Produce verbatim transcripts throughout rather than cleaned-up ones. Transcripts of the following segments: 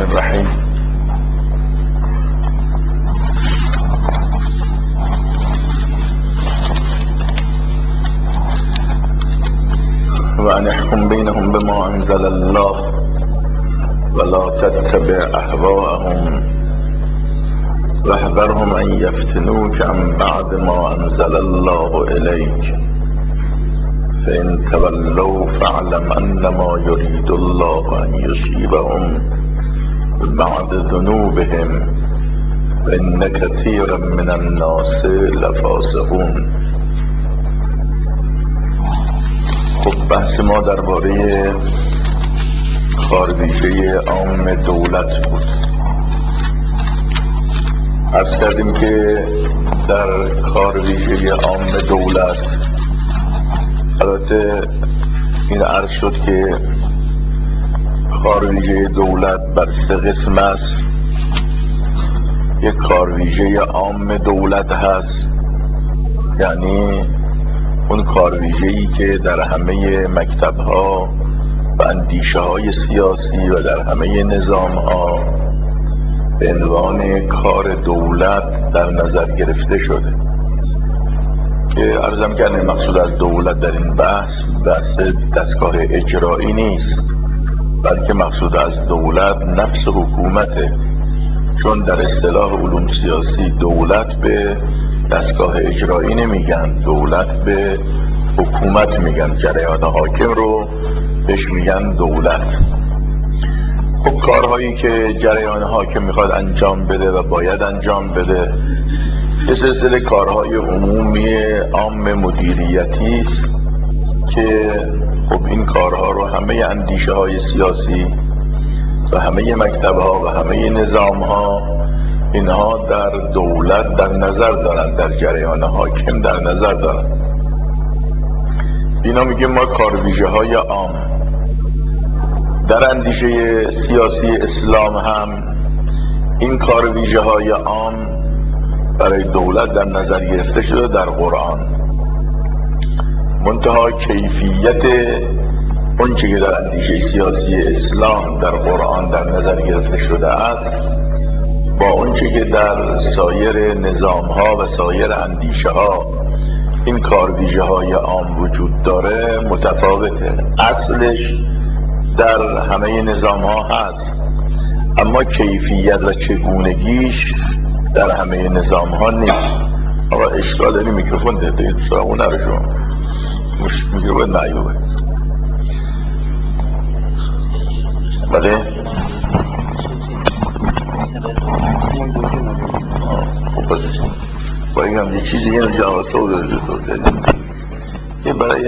الرحمن الرحیم. و ان احکم بینهم بما انزل الله ولا تتبع اهواءهم واحذرهم ان یفتنوک عن بعد ما انزل الله الیک فإن تولوا فاعلم انما يريد الله ان يصيبهم بعد ذنوبهم وإن كثيرا من الناس لفاسقون. خب بحث ما درباره کارویژه عام دولت بود. عرض کردیم که در کارویژه عام دولت، البته این عرض شد که کارویژه دولت بر سه قسم است. یک کارویژه عام دولت هست، یعنی اون کارویژه‌ای که در همه مکتب‌ها و اندیشه‌های سیاسی و در همه نظام‌ها به عنوان کار دولت در نظر گرفته شده. که عرضم کردم مقصود از دولت در این بحث بحث دستگاه اجرایی نیست، بلکه مقصود از دولت نفس حکومته، چون در اصطلاح علوم سیاسی دولت به دستگاه اجرایی نمیگن، دولت به حکومت میگن، جریان حاکم رو بهش میگن دولت. خب کارهایی که جریان حاکم میخواد انجام بده و باید انجام بده یه سلسله کارهای عمومی عام مدیریتی است که خب این کارها رو همه اندیشه های سیاسی و همه مکتب ها و همه نظام ها اینها در دولت در نظر دارن، در جریان حاکم در نظر دارن. اینا میگه ما کارویژه های عام در اندیشه سیاسی اسلام هم این کارویژه های عام برای دولت در نظر گرفته شده در قرآن. منتها کیفیت اون چه که در اندیشه سیاسی اسلام در قرآن در نظر گرفته شده است با اون چه که در سایر نظام ها و سایر اندیشه ها این کارویژه های عام وجود داره متفاوته. اصلش در همه نظام ها هست، اما کیفیت و چگونگیش در همه نظام ها نیست. آقا اشکال داری میکروفون ده سراغون نرو شما میکروفون معیوبه. بله خب پس با این هم یه چیزی یه جواب تو داره یه برای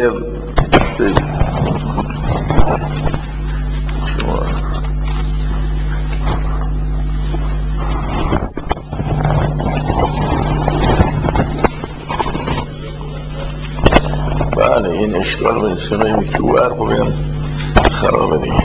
بله این اشکال من سنوی میکروه هر خب این خرابه دیگه.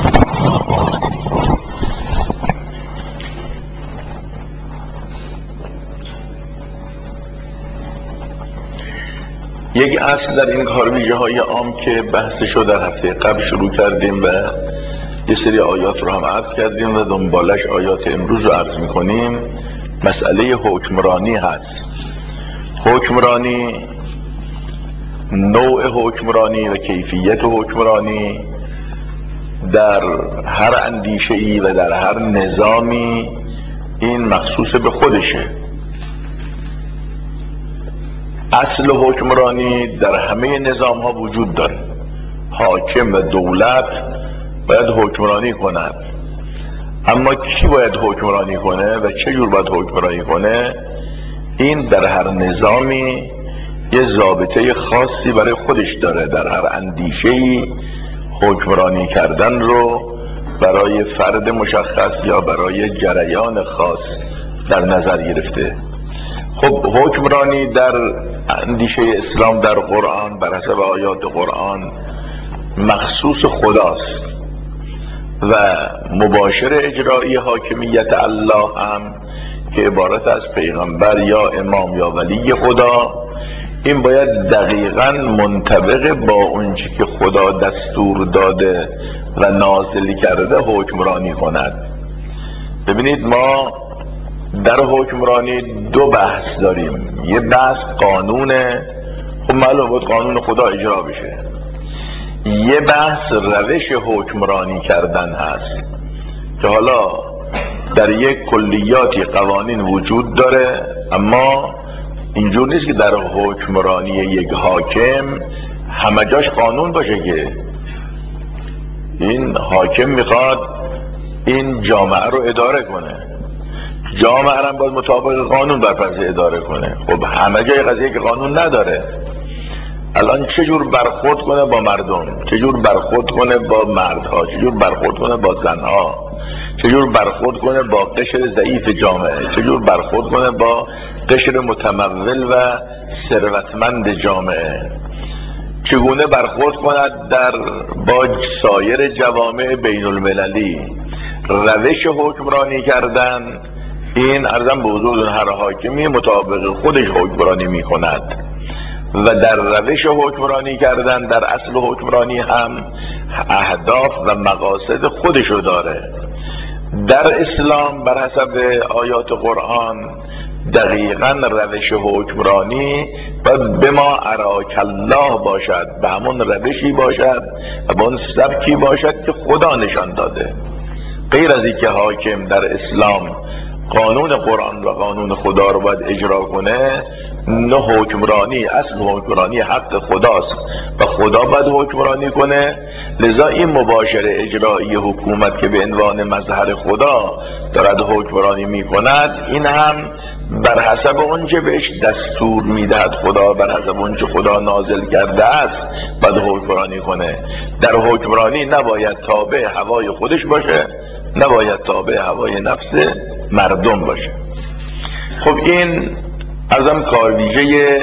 یک اصل در این کارویژه های عام که بحثشو در هفته قبل شروع کردیم و یه سری آیات رو هم عرض کردیم و دنبالش آیات امروز رو عرض میکنیم، مسئله حکمرانی هست. حکمرانی، نوع حکمرانی و کیفیت حکمرانی در هر اندیشه‌ای و در هر نظامی این مخصوص به خودشه. اصل حکمرانی در همه نظام ها وجود داره. حاکم و دولت باید حکمرانی کند، اما کی باید حکمرانی کنه و چه جور باید حکمرانی کنه این در هر نظامی یه ضابطه خاصی برای خودش داره. در هر اندیشه‌ای حکمرانی کردن رو برای فرد مشخص یا برای جریان خاص در نظر گرفته. خب حکمرانی در اندیشه اسلام در قرآن بر حسب آیات قرآن مخصوص خداست و مباشر اجرایی حاکمیت الله هم که عبارت از پیغمبر یا امام یا ولی خدا، این باید دقیقاً منطبق با اون چی که خدا دستور داده و نازل کرده حکمرانی کند. ببینید ما در حکمرانی دو بحث داریم. یه بحث قانونه، خب معلوم بود قانون خدا اجرا بشه. یه بحث روش حکمرانی کردن هست که حالا در یک کلیاتی قوانین وجود داره، اما اینجور نیست که در حکمرانی یک حاکم همه جاش قانون باشه. که این حاکم میخواد این جامعه رو اداره کنه، جامعه رو باید مطابق قانون بر فرض اداره کنه. خب همه جای قضیه که قانون نداره، الان چجور برخورد کنه با مردم، چجور برخورد کنه با مردها، چجور برخورد کنه با زنها، چجور برخورد کنه با قشر ضعیف جامعه، چجور برخورد کنه با قشر متمول و ثروتمند جامعه، چگونه برخورد کند در با سایر جوامع بین المللی. روش حکمرانی کردن این عرضم به حضور هر حاکمی مطابق خودش حکمرانی می کند و در روش حکمرانی کردن در اصل حکمرانی هم اهداف و مقاصد خودشو داره. در اسلام بر حسب آیات قرآن دقیقاً روش حکمرانی باید به ما اراک الله باشد، به همون روشی باشد و به اون سبکی باشد که خدا نشان داده. غیر از این که حاکم در اسلام قانون قرآن و قانون خدا رو باید اجرا کنه، نه حکمرانی اصل حکمرانی حق خداست و خدا باید حکمرانی کنه. لذا این مباشره اجرایی حکومت که به عنوان مظهر خدا دارد حکمرانی می کند، این هم بر حسب اونچه بهش دستور میدهد خدا، بر حسب اونچه خدا نازل کرده است باید حکمرانی کنه. در حکمرانی نباید تابع هوای خودش باشه، نباید تابع هوای نفس مردم باشه. خب این ازم کارویژه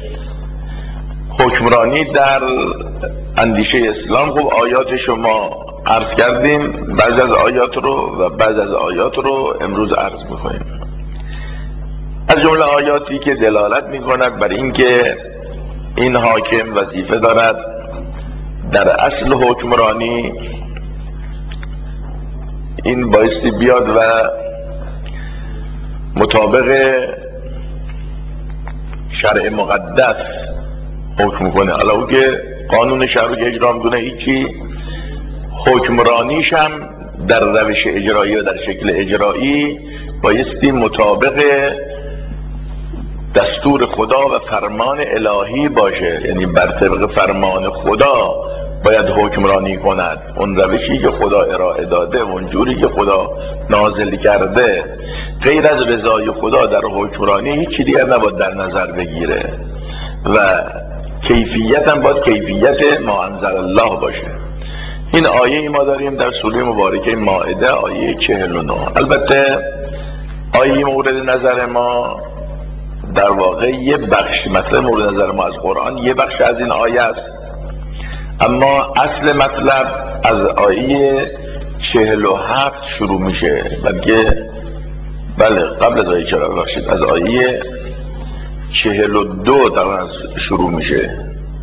حکمرانی در اندیشه اسلام. خب آیات شما عرض کردیم، بعض از آیات رو و بعض از آیات رو امروز عرض میکنیم. از جمله آیاتی که دلالت میکند بر اینکه این حاکم وظیفه دارد در اصل حکمرانی این بایستی بیاد و مطابق شرع مقدس حکم کنه. حالا او که قانون شهر رو که اجرا میکنه هیچی، حکمرانیش هم در روش اجرایی و در شکل اجرایی بایستی مطابق دستور خدا و فرمان الهی باشه، یعنی بر طبق فرمان خدا باید حکمرانی کند. اون روشی که خدا ارائه داده، اون جوری که خدا نازل کرده. غیر از رضای خدا در حکمرانی هیچ دیگر نباید در نظر بگیره و کیفیت هم باید کیفیت ما انزل الله باشه. این آیه ما داریم در سوره مبارکه مائده آیه چهل و نه. البته آیه مورد نظر ما در واقع یه بخش مطلب مورد نظر ما از قرآن یه بخش از این آیه است، اما اصل مطلب از آیه چهل و هفت شروع میشه. بلکه بله قبل از آیه چرا ببخشید از آیه چهل و دو در شروع میشه.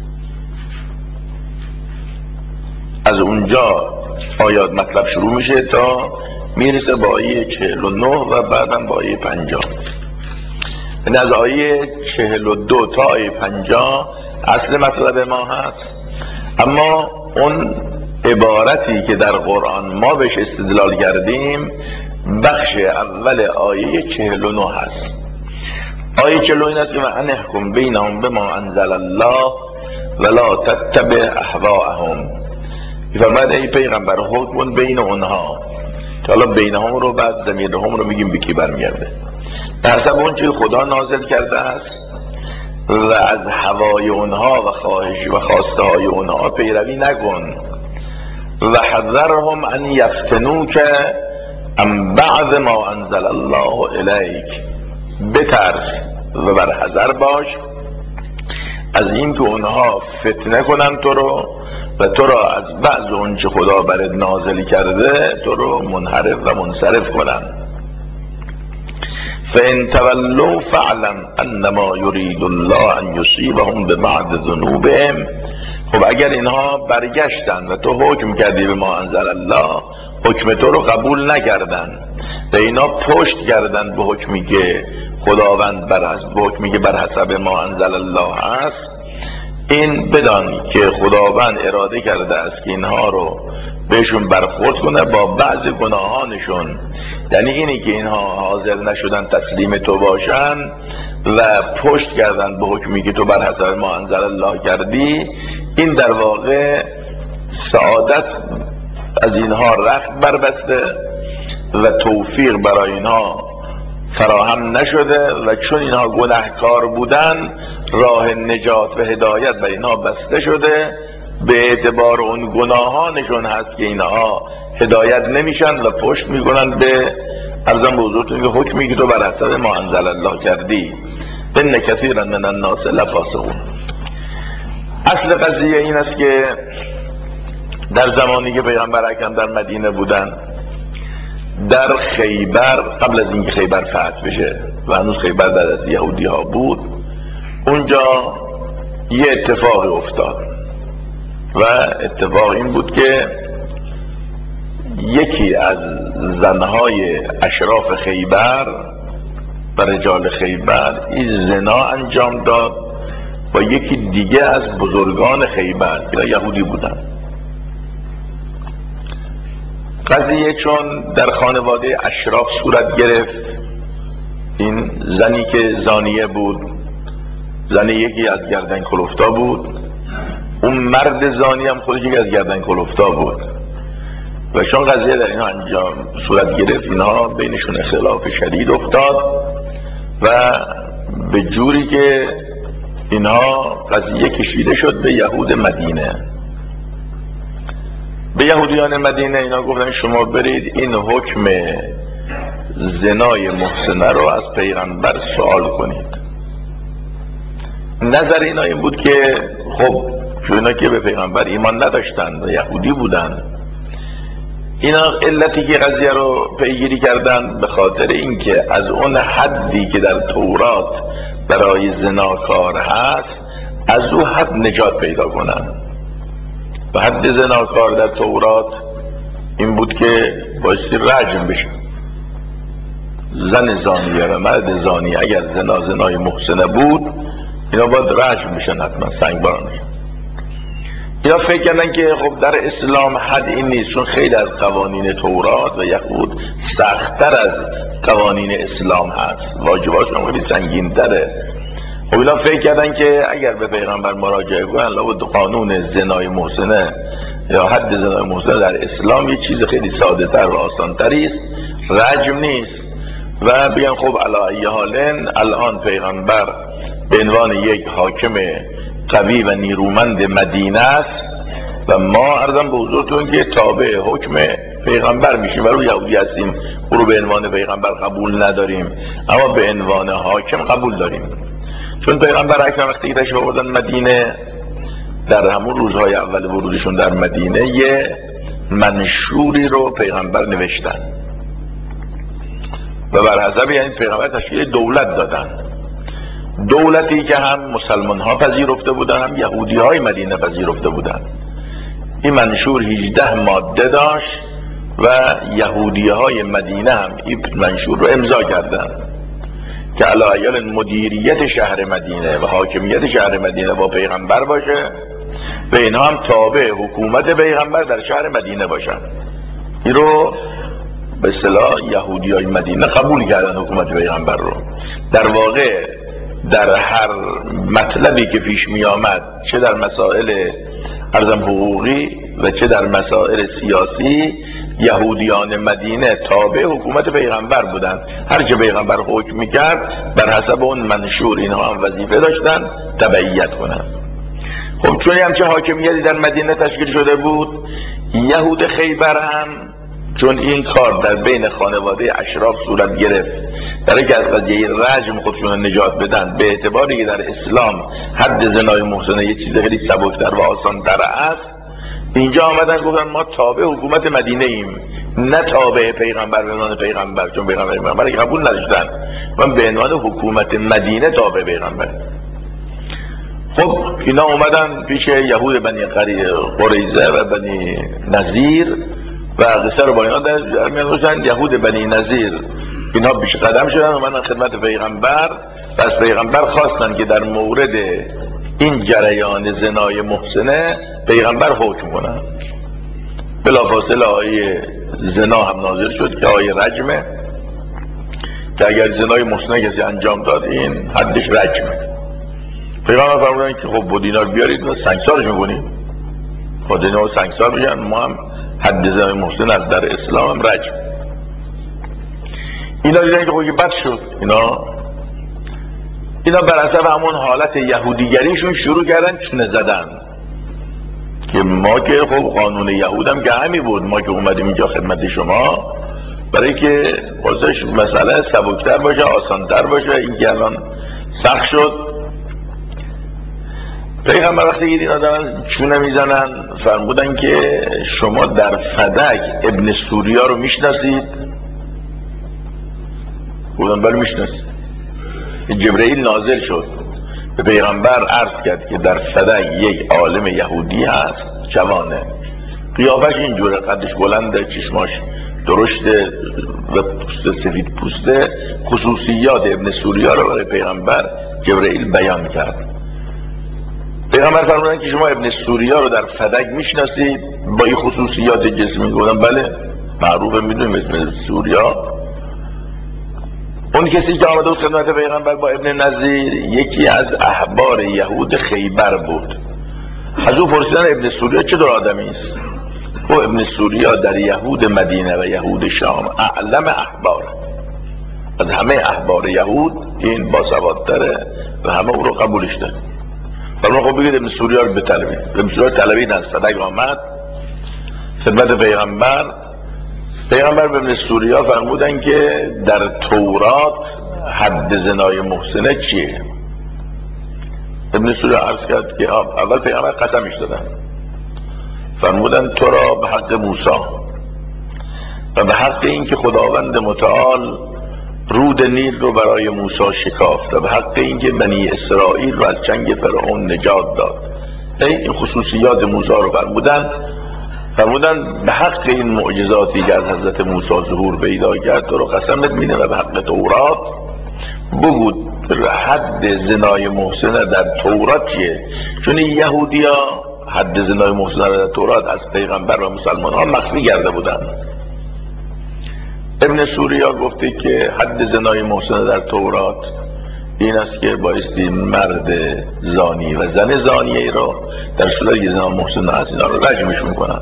از اونجا آیات مطلب شروع میشه تا میرسه با آیه چهل و نه و بعدم با آیه پنجاه. این از آیه چهل و دو تا آیه پنجاه اصل مطلب ما هست، اما اون عبارتی که در قرآن ما بهش استدلال کردیم بخش اول آیه چهل و نه هست. آیه چهل و نه هست که من احکم بینهم بما انزل الله ولا تتبع اهواءهم. فرماید ای پیغمبر حکم بین اونها، که حالا بینهم رو بعد ضمیر هم رو میگیم به کی برمیگرده، به حسب اون چیز خدا نازل کرده است و از هوای اونها و خواهش و خواسته های اونها پیروی نکن. و حذرهم ان یفتنوک عن بعض ما انزل الله الیک، بترس و بر حذر باش از این که اونها فتنه کنن تو رو و تو را از بعض اون چه خدا برات نازل کرده تو رو منحرف و منصرف کنن. فإن تولوا فاعلم انما يريد الله ان يصيبهم ببعض ذنوبهم. خب اگر اینها برگشتن و تو حکم کردی به ما انزل الله، حکم تو رو قبول نکردن و اینا پشت کردن به حکمی که خداوند بر به حکمی که بر حسب ما انزل الله است، این بدان که خداوند اراده کرده است که اینها رو بهشون برخورد کنه با بعض گناهانشون. یعنی اینی که اینها حاضر نشدن تسلیم تو باشن و پشت کردن به حکمی که تو بر حسب ما انزل الله کردی، این در واقع سعادت از اینها رخت بربسته و توفیق برای اینها فراهم نشده و چون اینها گناهکار بودن راه نجات و هدایت بر اینها بسته شده. به اعتبار اون گناهانشون هست که اینها هدایت نمیشن و پشت میکنن به ارزم به حضورتون که حکمی که تو بر حسب ما انزل الله کردی. ان کثیرا من الناس لفاسقون. اصل قضیه این است که در زمانی که پیغمبر اکرم در مدینه بودن، در خیبر، قبل از اینکه خیبر فتح بشه و هنوز خیبر در دست یهودی ها بود، اونجا یه اتفاق افتاد و اتفاق این بود که یکی از زنهای اشراف خیبر و رجال خیبر این زنا انجام داد با یکی دیگه از بزرگان خیبر که یهودی بودن. قضیه چون در خانواده اشراف صورت گرفت، این زنی که زانیه بود زن یکی از گردن کلفتا بود، اون مرد زانی هم خودش یکی از گردن کلفتا بود و چون قضیه در اینها انجام صورت گرفت، اینها بینشون اختلاف شدید افتاد و به جوری که اینها قضیه کشیده شد به یهود مدینه. به یهودیان مدینه اینا گفتن شما برید این حکم زنای محسنه رو از پیغمبر سوال کنید. نظر اینا این بود که خب اینا که به پیغمبر ایمان نداشتن و یهودی بودن، اینا علتی که قضیه رو پیگیری کردن به خاطر اینکه از اون حدی که در تورات برای زناکار هست از او حد نجات پیدا کنن. و حد زناکار در تورات این بود که بایستی رجم بشه. زن زانیه و مرد زانی اگر زنا زنای محسنه بود، اینا باید رجم بشن، حتما سنگباران بشن. اینا فکر کردن که خب در اسلام حد این نیست، چون خیلی از قوانین تورات و یهود سخت‌تر از قوانین اسلام هست، واجباشون خیلی سنگین تره. خب اینا فکر کردن که اگر به پیغمبر مراجعه کنن لابد قانون زنای محسنه یا حد زنای محسنه در اسلام یه چیز خیلی ساده تر و آسان تری است، رجم نیست، و بگن خب علی ای حالن الان پیغمبر به عنوان یک حاکم قوی و نیرومند مدینه است و ما عرضم به حضورتون که تابع حکم پیغمبر میشیم و رو یهودی هستیم، او رو به عنوان پیغمبر قبول نداریم اما به عنوان حاکم قبول داریم. چون پیغمبر اکرم وقتی که تشریف آوردن مدینه، در همون روزهای اول ورودشون در مدینه یه منشوری رو پیغمبر نوشتن و بر حسب یعنی پیغمبر تشکیل دولت دادن، دولتی که هم مسلمان ها پذیرفته بودن هم یهودی های مدینه پذیرفته بودن. این منشور هجده ماده داشت و یهودی های مدینه هم این منشور رو امضا کردن که علی مدیریت شهر مدینه و حاکمیت شهر مدینه با پیغمبر باشه و اینها هم تابع حکومت پیغمبر در شهر مدینه باشن. این رو به اصطلاح یهودی های مدینه قبول کردن حکومت پیغمبر رو. در واقع در هر مطلبی که پیش می آمد، چه در مسائل ارزم حقوقی و چه در مسائل سیاسی، یهودیان مدینه تابع حکومت پیغمبر بودن. هر چه پیغمبر حکم میکرد بر حسب اون منشور اینها هم وظیفه داشتن تبعیت کنن. خب چون همچه حاکمیتی در مدینه تشکیل شده بود، یهود خیبر هم چون این کار در بین خانواده اشراف صورت گرفت برای که از قضیه رجم خودشون نجات بدن، به اعتباری که در اسلام حد زنای محسنه یه چیز خیلی سبکتر و آسان‌تر است، اینجا آمدن گفتن ما تابع حکومت مدینه ایم، نه تابع پیغمبر به عنوان پیغمبر، چون پیغمبر پیغمبر قبول نداشتن، من به عنوان حکومت مدینه تابع پیغمبر. خب اینا اومدن پیش یهود بنی قریظه و بنی نذیر و قصه رو با اینا در میان گذاشتن. یهود بنی نظیر اینها پیش قدم شدن و من خدمت پیغمبر و از پیغمبر خواستن که در مورد این جریان زنای محسنه پیغمبر حکم کنن. بلافاصله آیه زنا هم نازل شد که آیه رجمه، که اگر زنای محسنه کسی انجام داد این حدش رجمه. پیغمبر فرمودن که خب بود اینا رو بیارید و سنگسارش میکنید، خود اینا سنگسار بشن، ما هم حد زنای محسن از در اسلام هم رجم. اینا دیدن که خب بد شد، اینا اینا بر اثر همون حالت یهودیگریشون شروع کردن چونه زدن که ما که خب قانون یهود هم که همی بود، ما که اومدیم اینجا خدمت شما برای که واسش مسئله سبکتر باشه، آسانتر باشه، این که الان سخت شد. پیغمبر وقتی که اینا دارن چونه میزنن فرمودن که شما در فدک ابن سوریا رو میشناسید؟ بودن بله میشناسید. جبرئیل نازل شد به پیغمبر عرض کرد که در فدک یک عالم یهودی هست، جوانه، قیافش اینجوره، قدش بلنده، چشماش درشته و پوست سفید پوسته. خصوصیات ابن سوریا رو برای پیغمبر جبرئیل بیان کرد. پیغمبر فرمودن که شما ابن سوریا رو در فدک میشناسید با این خصوصیات جسمی؟ بودن بله معروفه، میدونیم ابن سوریا. اون کسی که آمده بود خدمت پیغمبر با ابن نظیر یکی از احبار یهود خیبر بود. از او پرسیدن ابن سوریا چه دور آدمی است؟ و ابن سوریا در یهود مدینه و یهود شام اعلم احبار، از همه احبار یهود این باسوادتره و همه او رو قبولش داره. فرمان خب بگید ابن سوریا رو بطلبید. ابن سوریا طلبید، از فدک آمد خدمت پیغمبر. پیغمبر به ابن سوریا فرمودن که در تورات حد زنای محسنه چیه؟ ابن سوریا عرض کرد که اول پیغمبر قسمش دادن، فرمودن تو را به حق موسی و به حق این که خداوند متعال رود نیل رو برای موسی شکافت و به حق این که بنی اسرائیل رو از چنگ فرعون نجات داد. این خصوصیات موسی رو فرمودن. فرمودن به حق این معجزاتی که از حضرت موسی ظهور پیدا کرد تو رو قسمت میدم و به حق تورات بگو حد زنای محسنه در تورات چیه؟ چون یهودی ها حد زنای محسنه در تورات از پیغمبر و مسلمان ها مخفی کرده بودن. ابن سوریا گفته که حد زنای محسنه در تورات این است که بایستی مرد زانی و زن زانیه رو در صورت که زنا محسنه هست اینا رو رجمش میکنن.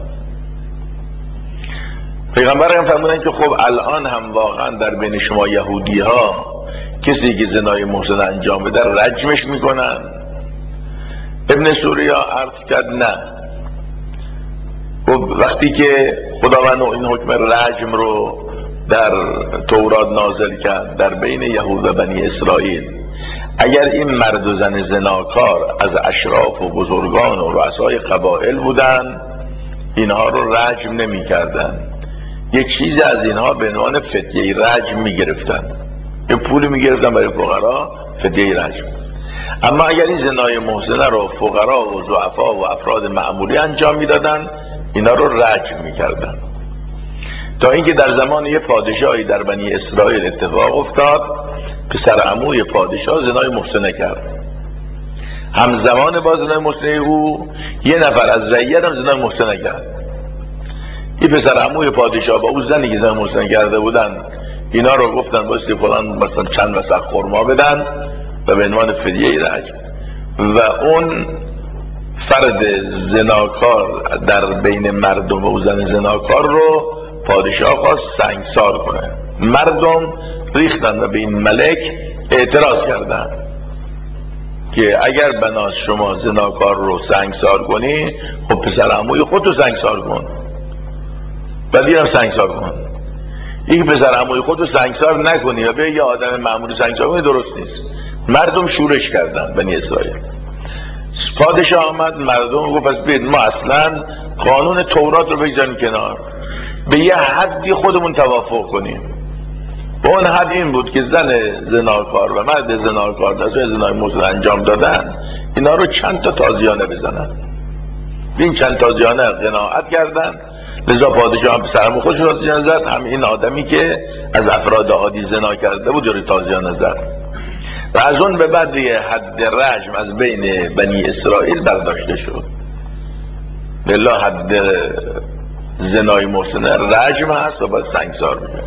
پیغمبر هم فرمودن که خب الان هم واقعا در بین شما یهودی ها کسی که زنای محسن انجام بده رجمش میکنن. ابن سوریا عرض کرد نه. خب وقتی که خداوند این حکم رجم رو در تورات نازل کرد در بین یهود و بنی اسرائیل، اگر این مرد و زن زناکار از اشراف و بزرگان و رؤسای قبایل بودن اینها رو رجم نمی کردن، یک چیز از اینها به عنوان فدیه رجم می گرفتن، یه پولی می گرفتن برای فقرا فدیه رجم. اما اگر این زنای محسنه رو فقرا و ضعفا و افراد معمولی انجام می دادن اینا رو رجم می کردن. تا اینکه در زمان یه پادشاهی در بنی اسرائیل اتفاق افتاد، پسر عموی پادشاه زنای محسنه کرد. همزمان با زنای محسنه او یه نفر از رعیت هم زنای محسنه کرد. این پسر عموی پادشاه با اون زنی که زنای محسنه کرده بودن اینا رو گفتن بایستی فلان مثلا چند وسق خرما بدن و به عنوان فدیه رجم، و اون فرد زناکار در بین مردم و زن زناکار رو پادشاه خواست سنگسار کنه. مردم ریختن و به این ملک اعتراض کردن که اگر بناس شما زناکار رو سنگسار کنی خب پسر عموی خودتو سنگسار کن، بعدی هم سنگسار کن. این پسر عموی خودتو سنگسار نکنی و به یه آدم معمولی سنگسار کنی درست نیست. مردم شورش کردن بنی اسرائیل. پادشاه آمد، مردم گفت پس بید ما اصلا قانون تورات رو بگذاریم کنار، به یه حدی خودمون توافق کنیم. و اون حد این بود که زن زناکار و مرد زناکار در صورت زنای محسن انجام دادن اینا رو چند تا تازیانه بزنن. این چند تازیانه قناعت کردن لذا پادشاه هم پسرم خودش را تازیانه زد، هم این آدمی که از افراد عادی زنا کرده بود جوری تازیانه زد و از اون به بعد حد رجم از بین بنی اسرائیل برداشته شد. لله حد زنای محسنه رجم هست و باید سنگسار بشه.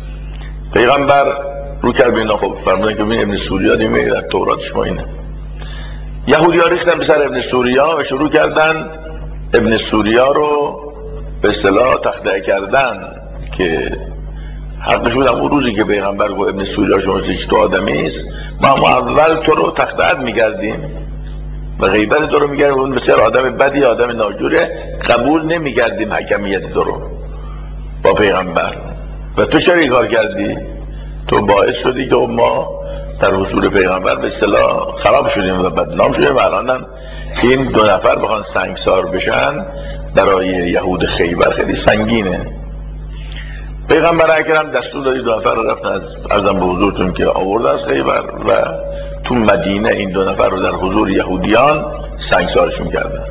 پیغمبر رو کرد بینا، خب فرمودن که بین ابن سوریا دیمه در تورات شما اینه. یهودی ها ریختن به سر ابن سوریا و شروع کردن ابن سوریا رو به اصطلاح تخطئه کردن که حقش بود. اون روزی که پیغمبر گفت ابن سوریا شما هیچ تو آدمی است، ما هم اول تو رو تخطئت میکردیم و غیبت تو رو میکردیم، اون بسیار آدم بدی، آدم ناجوره، قبول نمیکردیم حکمیت تو رو با پیغمبر. و تو چرا این کار کردی؟ تو باعث شدی که ما در حضور پیغمبر به اصطلاح خراب شدیم و بدنام شدیم و الان این دو نفر بخوان سنگسار بشن برای یهود خیبر خیلی سنگینه. پیغمبر اکرم دستور دادی دو نفر رو رفتن از ارزم به حضورتون که آورده از خیبر و تو مدینه این دو نفر رو در حضور یهودیان سنگسارشون کردن.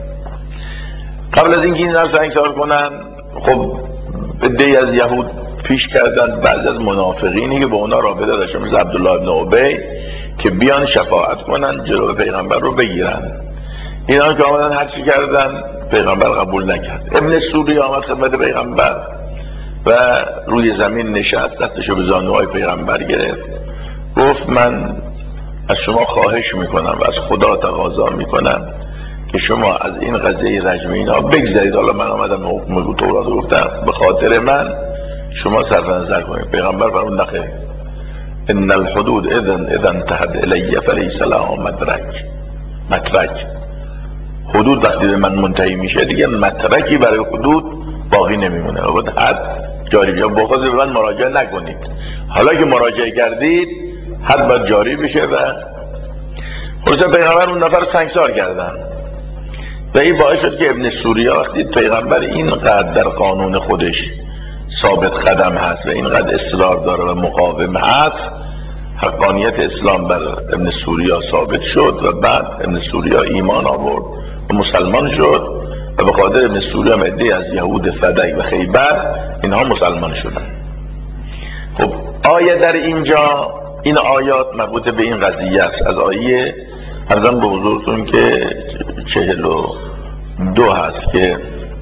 قبل از اینکه این رو سنگسار کنن، خب عده‌ای از یهود پیش کردن بعضی از منافقینی که با اونا رابطه داشتن مثل عبدالله ابن ابی که بیان شفاعت کنن جلوی پیغمبر رو بگیرن. اینا که آمدن هر چی کردن پیغمبر قبول نکرد. ابن سوری آمد خدمت پیغمبر و روی زمین نشست، دستشو به زانوهای پیغمبر گرفت، گفت من از شما خواهش میکنم و از خدا تقاضا میکنم که شما از این قضیه رجم اینا بگذارید. حالا من آمدم حکم تورات رو گفتم، به خاطر من شما صرف نظر کنید. پیغمبر فرمود نخیر، ان الحدود اذن اذا انتهت الی فلیس لها مدرک. مدرک حدود وقتی به من منتهی میشه دیگه مدرکی برای حدود باقی نمیمونه و باید حد جاری بشه. بخواست به من مراجعه نکنید، حالا که مراجعه کردید حد باید جاری بشه. و خلاصه پیغمبر اون نفر سنگسار کردن و این باعث شد که ابن سوریا وقتی پیغمبر اینقدر در قانون خودش ثابت قدم هست و اینقدر اصرار داره و مقاوم هست، حقانیت اسلام بر ابن سوریا ثابت شد و بعد ابن سوریا ایمان آورد و مسلمان شد و به خاطر ابن سوریا عده‌ای از یهود فدک و خیبر اینها مسلمان شدن. خب آیه در اینجا، این آیات مربوط به این قضیه است. از آیه ارزم به حضورتون که چهل و دو هست که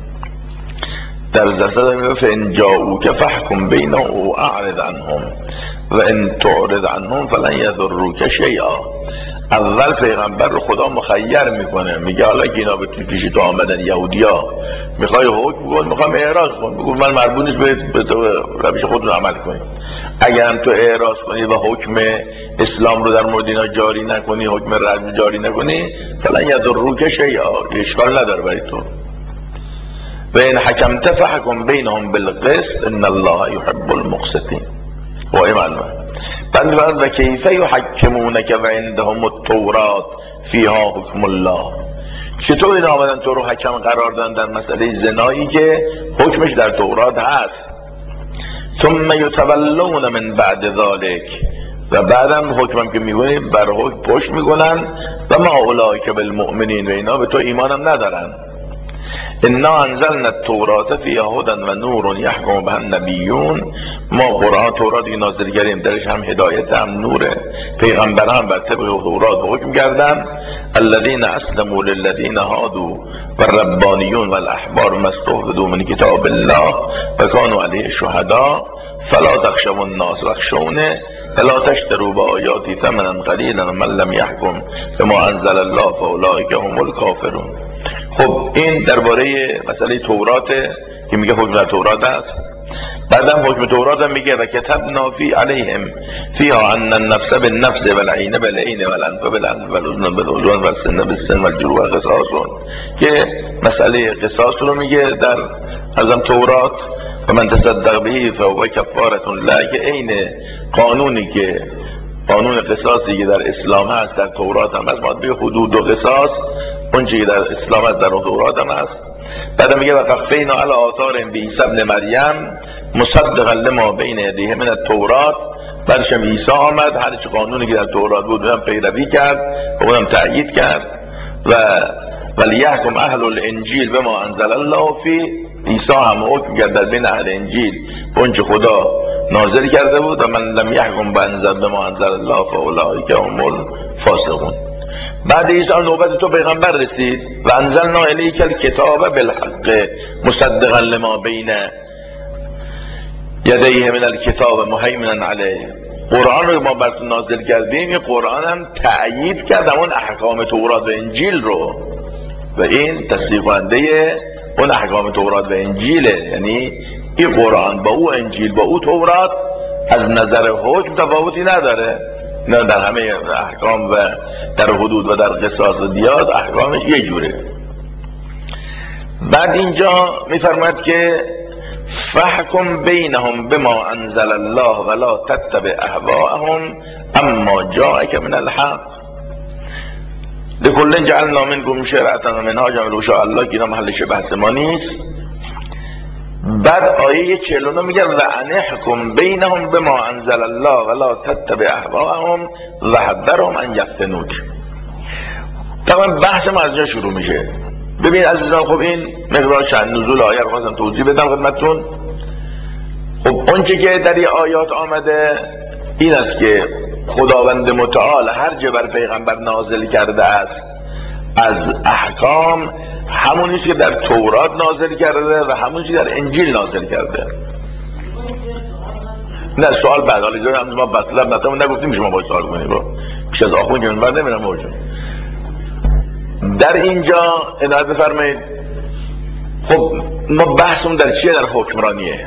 در زرزده میگه فان جاءوک فاحکم بینهم و اعرض عنهم و ان تعرض عنهم فلن یضروک شیئا. اول پیغمبر رو خدا مخیر میکنه، میگه حالا که اینا به پیش تو آمدن یهودیا، میخوای حکم کن، میخوام اعراض کن، بگو من مربوط نیست به روش خودتون عمل کنید. اگرم تو اعراض کنی و حکم اسلام رو در مورد اینا جاری نکنی، حکم رجم جاری نکنی، فلن یضروک شیئا، اشکال نداره برای تو. و این حکمت فحکم بینهم بالقسط ان الله یحب المقسطین. و ایمان بند و کیف یحکمونک و عندهم التورات فیها حکم الله. چطور این آمدن تو رو حکم قرار دادن در مسئله زنایی که حکمش در تورات هست؟ ثم یتولون من بعد ذلک، و بعدم حکمم که میگونی بر حکم پشت میکنن و ما اولئک بالمؤمنین، و اینا به تو ایمانم ندارن. انا انزلنا التورات فیها هدی و نور یحکم بها النبیون. ما قرآن تورات نازل کردیم درش هم هدایت هم نوره، پیغمبر هم بر طبق تورات حکم کردن. الذین اسلموا للذین هادوا والربانیون والاحبار ما استحفظوا من کتاب الله و كانوا علیه شهداء فلا تخشوا الناس واخشونی ولا تشتروا بآیاتی ثمنا قلیلا ومن لم یحکم بما انزل الله فاولئک هم الکافرون. خب این درباره مسئله تورات که میگه حکم در تورات است. بعدم حکم تورات هم میگه و کتبنا فی علیهم فیها ان النفس بالنفس والعین بالعین والانف بالانف والاذن بالاذن والسن بالسن والجروح قصاص، که مسئله قصاص رو میگه در ازم تورات. و من تصدق به فهو کفارة له، که عین قانونی که قانون قصاصی که در اسلام هست در تورات هم هست، ماده حدود و قصاص اون چیزی در اسلام هست در تورات هم هست. بعد میگه و قفینا علی آثارهم بعیسی ابن مریم مصدقا لما بین یدیه من التورات. بعدش هم عیسی آمد، هر چه قانونی که در تورات بود اونم پیروی کرد و اونم تأیید کرد. و ولیحکم اهل الانجیل بما انزل الله فی. عیسی هم حکم کرد در بین اهل انجیل به اونچه خدا نازل کرده بود و من لم یحکم بانزل بما انزل الله فاولئک هم الفاسقون. بعد عیسی نوبت تو پیغمبر رسید و انزلنا الیک الکتاب بالحق مصدقا لما بین یدیه من الکتاب مهیمنا علیه. قرآن رو ما براتون نازل کردیم، این قرآن هم تأیید کرد اون احکام تورات و انجیل رو و این تصدیق کننده اون احکام تورات و انجیله. یعنی این قرآن با او انجیل با او تورات از نظر حکم تفاوتی نداره، نه در همه احکام و در حدود و در قصاص و دیات احکامش یه جوره. بعد اینجا میفرماید که فحکم بینهم بما انزل الله ولا تتبع اهواءهم اما جاءک من الحق لکل جعلنا منکم شرعة و منهاجا ولو شاء الله، که اینا محلش بحث ما نیست. بعد آیه چهل و نه میگه و ان احکم بینهم بما انزل الله ولا تتبع اهواءهم و حذرهم ان یفتنوک. طبعا بحث ما از جا شروع میشه. ببین عزیزان، خب این مقدار چند نزول آیه رو خواستم توضیح بدم خدمتتون. خب اونچه که در این آیات آمده این است که خداوند متعال هر چه بر پیغمبر نازل کرده است از احکام همونیست که در تورات نازل کرده و همونیست که در انجیل نازل کرده. نه سوال بعد، حالا اینجا ما مطلب مطلب نگفتیم شما باید سوال کنید رو پیش از آخون که من بعد نمیرم موجود. در اینجا عنایت بفرمایید. خب ما بحثمون در چیه؟ در حکمرانیه.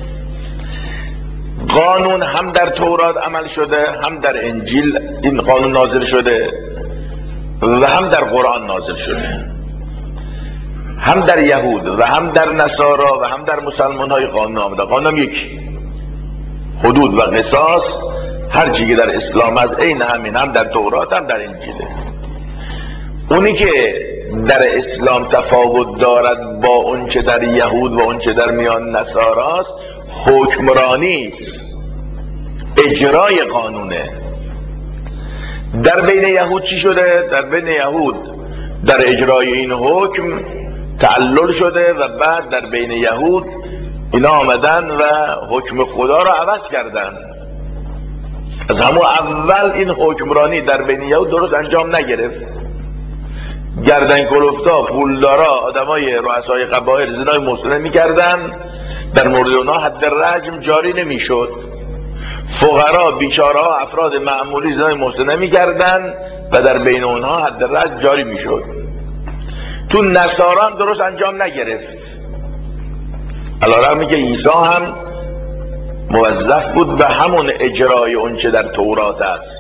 قانون هم در تورات عمل شده، هم در انجیل این قانون نازل شده و هم در قرآن نازل شده. هم در یهود و هم در نصارا و هم در مسلمان های قانون آمده. قانون یکی، حدود و قصاص، هر چی که در اسلام از عین همین، هم در تورات هم در انجیله. اونی که در اسلام تفاوت دارد با اون چه در یهود و اون چه در میان نصاراست حکمرانی است، اجرای قانونه. در بین یهود چی شده؟ در بین یهود در اجرای این حکم تعلل شده و بعد در بین یهود اینا آمدن و حکم خدا را عوض کردن. از همون اول این حکمرانی در بین یهود درست انجام نگرفت. گردن کلفتا، پولدارا، آدمای رؤسای قبایل زنای مسلم میکردن، در مورد اونها حد رجم جاری نمیشد. فقرا، بیچاره‌ها، افراد معمولی زنای مسلم میکردن و در بین اونها حد رجم جاری میشد. تو نصارا هم درست انجام نگرفت، علیرغمی که عیسی هم موظف بود به همون اجرای اون چه در تورات است.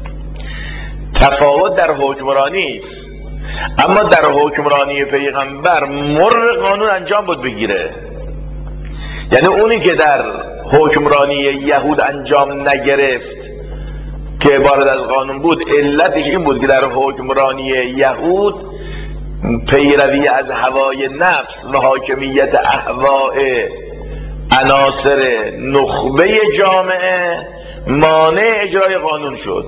تفاوت در حکمرانی است، اما در حکمرانی پیغمبر مر قانون انجام بود بگیره. یعنی اونی که در حکمرانی یهود انجام نگرفت که عبارت از قانون بود، علتش این بود که در حکمرانی یهود پیروی از هوای نفس و حاکمیت اهواء عناصر نخبه جامعه مانع اجرای قانون شد.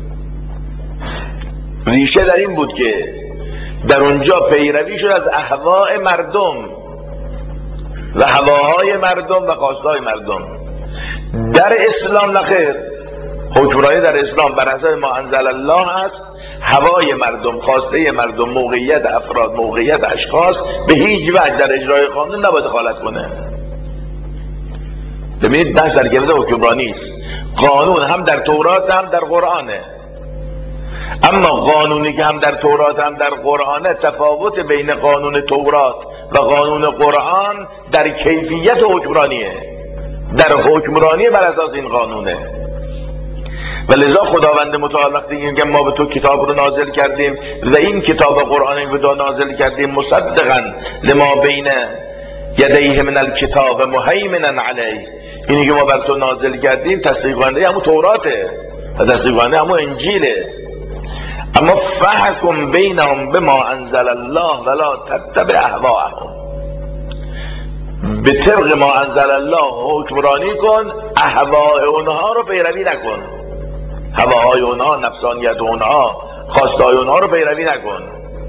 ریشه در این بود که در اونجا پیروی شد از اهواء مردم و هواهای مردم و خواستهای مردم. در اسلام نخیر، حکمرانی در اسلام بر حسب ما انزل الله است. هوای مردم، خواسته مردم، موقعیت افراد، موقعیت اشخاص به هیچ وجه در اجرای قانون نباید دخالت کنه. ببینید بحث در گرد حکمرانی است. قانون هم در تورات هم در قرآنه، اما قانونی که هم در تورات هم در قرآنه، تفاوت بین قانون تورات و قانون قرآن در کیفیت حکمرانیه. در حکمرانی بر اساس این قانونه. و لذا خداوند متعال وقتی میگه ما به تو کتاب رو نازل کردیم و این کتاب قرآن رو نازل کردیم مصدقا لما بین یدیه من الکتاب مهیمنا علیه، اینی که ما بر تو نازل کردیم تصدیق کننده همون توراته و تصدیق کننده همون انجیله. اما فحکم بینهم بما انزل الله ولا تتبع اهواءهم، به طبق ما انزل الله حکمرانی کن، اهواء اونها رو پیروی نکن. هواهای اونها، نفسانیت اونها، خواستهای اونها رو پیروی نکن.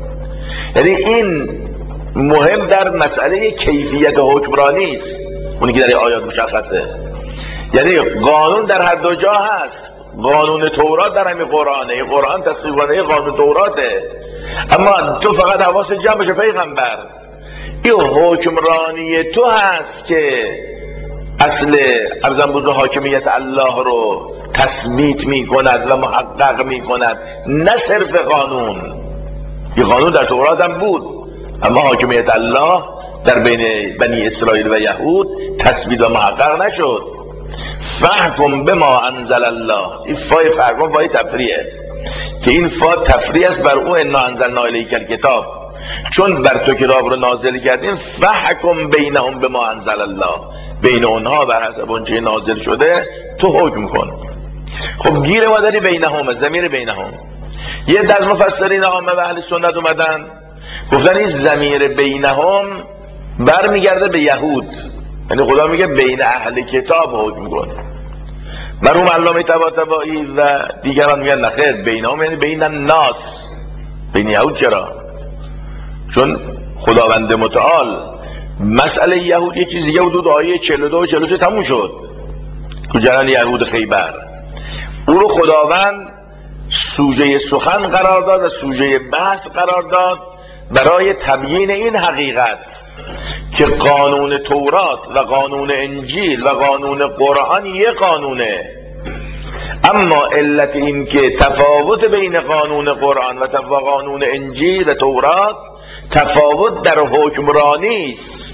یعنی این مهم در مسئله کیفیت حکمرانی است، اونی که در این آیات مشخصه. یعنی قانون در هر دو جا هست، قانون تورات در همین قرآنه، این قرآن تصدیق کننده قانون توراته، اما تو فقط حواست جمع بشه پیغمبر، این حکمرانی تو هست که اصل ارزم بزرگ حاکمیت الله رو تثبیت می کند و محقق می کند، نه صرف قانون. یه قانون در تورات هم بود، اما حاکمیت الله در بین بنی اسرائیل و یهود تثبیت و محقق نشد. فحکم بما انزل الله، این فای فحکم فای تفریعه که این فا تفریع است بر اون انا انزلنا الیک الکتاب، چون بر تو کتاب رو نازل کردیم. فحکم بینهم بما انزل الله، بین اونها بر حسب اون چه نازل شده تو حکم کن. خب گیر ما داری بینهم، ضمیر بینهم. یه از مفسرین عامه و اهل سنت اومدن گفتن این ضمیر بینهم برمیگرده به یهود، یعنی خدا میگه بین اهل کتاب حکم کن. مرحوم علامه طباطبایی و دیگران میگن نخیر، بینهم یعنی بین الناس، بین یهود. چرا؟ چون خداوند متعال مسئله یهود یه چیز دیگه حدود آیه چهل و دو و چهل و سه تموم شد تو جریان یهود خیبر. او رو خداوند سوژه سخن قرار داد و سوژه بحث قرار داد برای تبیین این حقیقت که قانون تورات و قانون انجیل و قانون قرآن یک قانونه، اما علت این که تفاوت بین قانون قرآن و قانون انجیل و تورات تفاوت در حکمرانی است.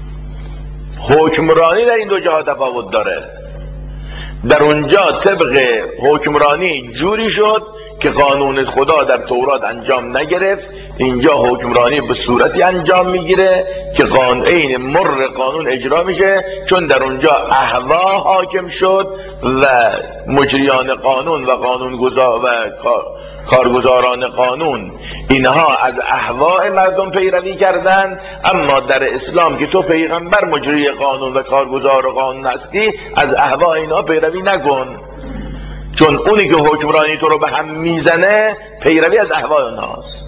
حکمرانی در این دو جهات تفاوت داره. در اونجا طبق حکمرانی جوری شد که قانون خدا در تورات انجام نگرفت، اینجا حکمرانی به صورتی انجام میگیره که قانون این مر قانون اجرا میشه، چون در اونجا اهوا حاکم شد و مجریان قانون و قانونگذار و کارگزاران قانون اینها از اهواء مردم پیروی کردن. اما در اسلام که تو پیغمبر مجری قانون و کارگزار قانون هستی، از اهواء اینها پیروی نکن، چون اونی که حکمرانی تو رو به هم میزنه پیروی از اهواء اونهاست.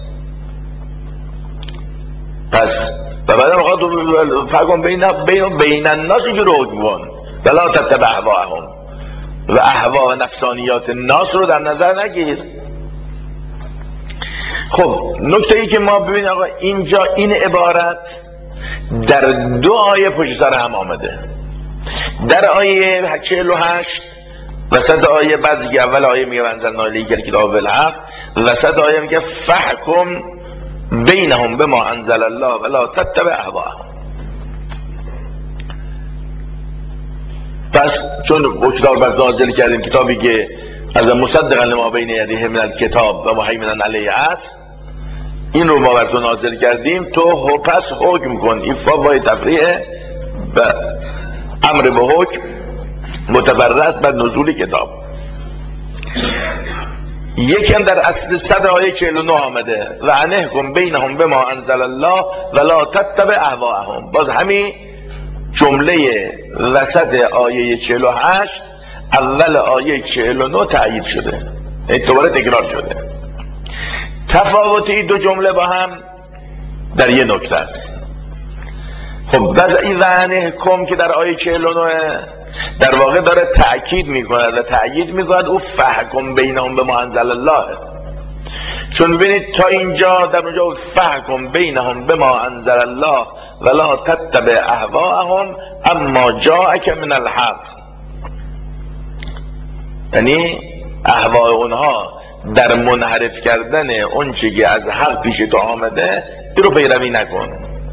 پس و بعد موقع تو فرقم بین بین بین الناس اینجور حکم کن ولا تتبع اهواءهم، و اهوا و نفسانیات ناس رو در نظر نگیر. خب نکته ای که ما ببین آقا، اینجا این عبارت در دو آیه پشت سر هم آمده. در آیه چهل و هشت وسط آیه بعضی که اول آیه میگه انزلنا الیک الکتاب بالحق، وسط آیه میگه فحکم بینهم بما انزل الله ولا تتبع اهواءهم. پس چون کتاب بر نازل کردیم، کتابی که از مصدقا لما بین یدیه من الکتاب و مهیمنا علیه است، این رو ما بر تو نازل کردیم، تو پس حکم کن. این فوای تفریعه و امر به حکم متبرز بر نزول کتاب. یکم در اصل صدر آیه چهل و نه آمده و انحکم بینهم بما انزل الله ولا تتبع اهواءهم. باز همین جمله وسط آیه چهل و هشت اول آیه چهل و نه تأیید شده، دوباره تکرار شده. تفاوت این دو جمله با هم در یه نکته است. خب باز این و انحکم که در آیه چهل و نه در واقع داره تأکید میکند و تأیید میکند او فحکم بینهم بما انزل الله، چون ببینید تا اینجا در اونجا فحکم بینهم بما انزل الله ولا تتبع اهواءهم اما جاءک من الحق، یعنی اهواء اونها در منحرف کردن اون چیزی که از حق پیش تو آمده این رو پیروی نکن.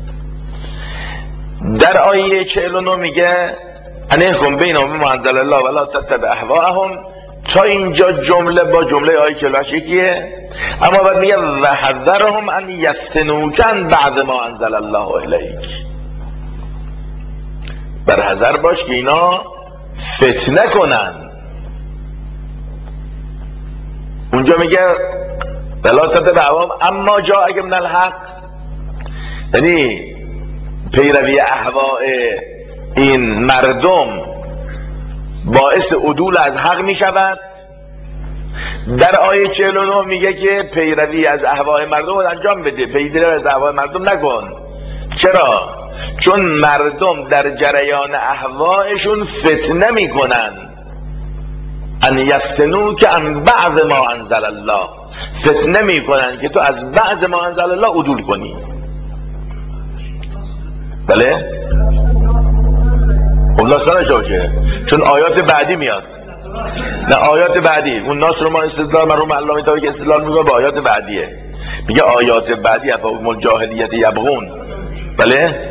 در آیه چهل و نه میگه انحکم بینهم بما انزل الله ولا تتبع اهواءهم. تا اینجا جمله با جمله آیه چهل و هشت یکیه، اما بعد میگه و حذرهم ان یفتنوک عن بعد ما انزل الله الیک، بر حذر باش که اینا فتنه کنن. اونجا میگه ولا تتبع اهواءهم اما جاءک من الحق، یعنی پیروی اهواء این مردم باعث عدول از حق می شود در آیه چهل و نه میگه که پیروی از اهواء مردم رو انجام بده، پیروی از اهواء مردم نکن. چرا؟ چون مردم در جریان اهوایشون فتنه میکنن. ان یفتنوک که عن بعض ما انزل الله، فتنه میکنن که تو از بعض ما انزل الله عدول کنی. بله؟ خب ناس نشه، چون آیات بعدی میاد. نه آیات بعدی، اون ناس رو ما استدلال مرحوم علامه طحاوی که استدلال میکنه با آیات بعدیه. میگه آیات بعدی افا حکم الجاهلیت یبغون. بله؟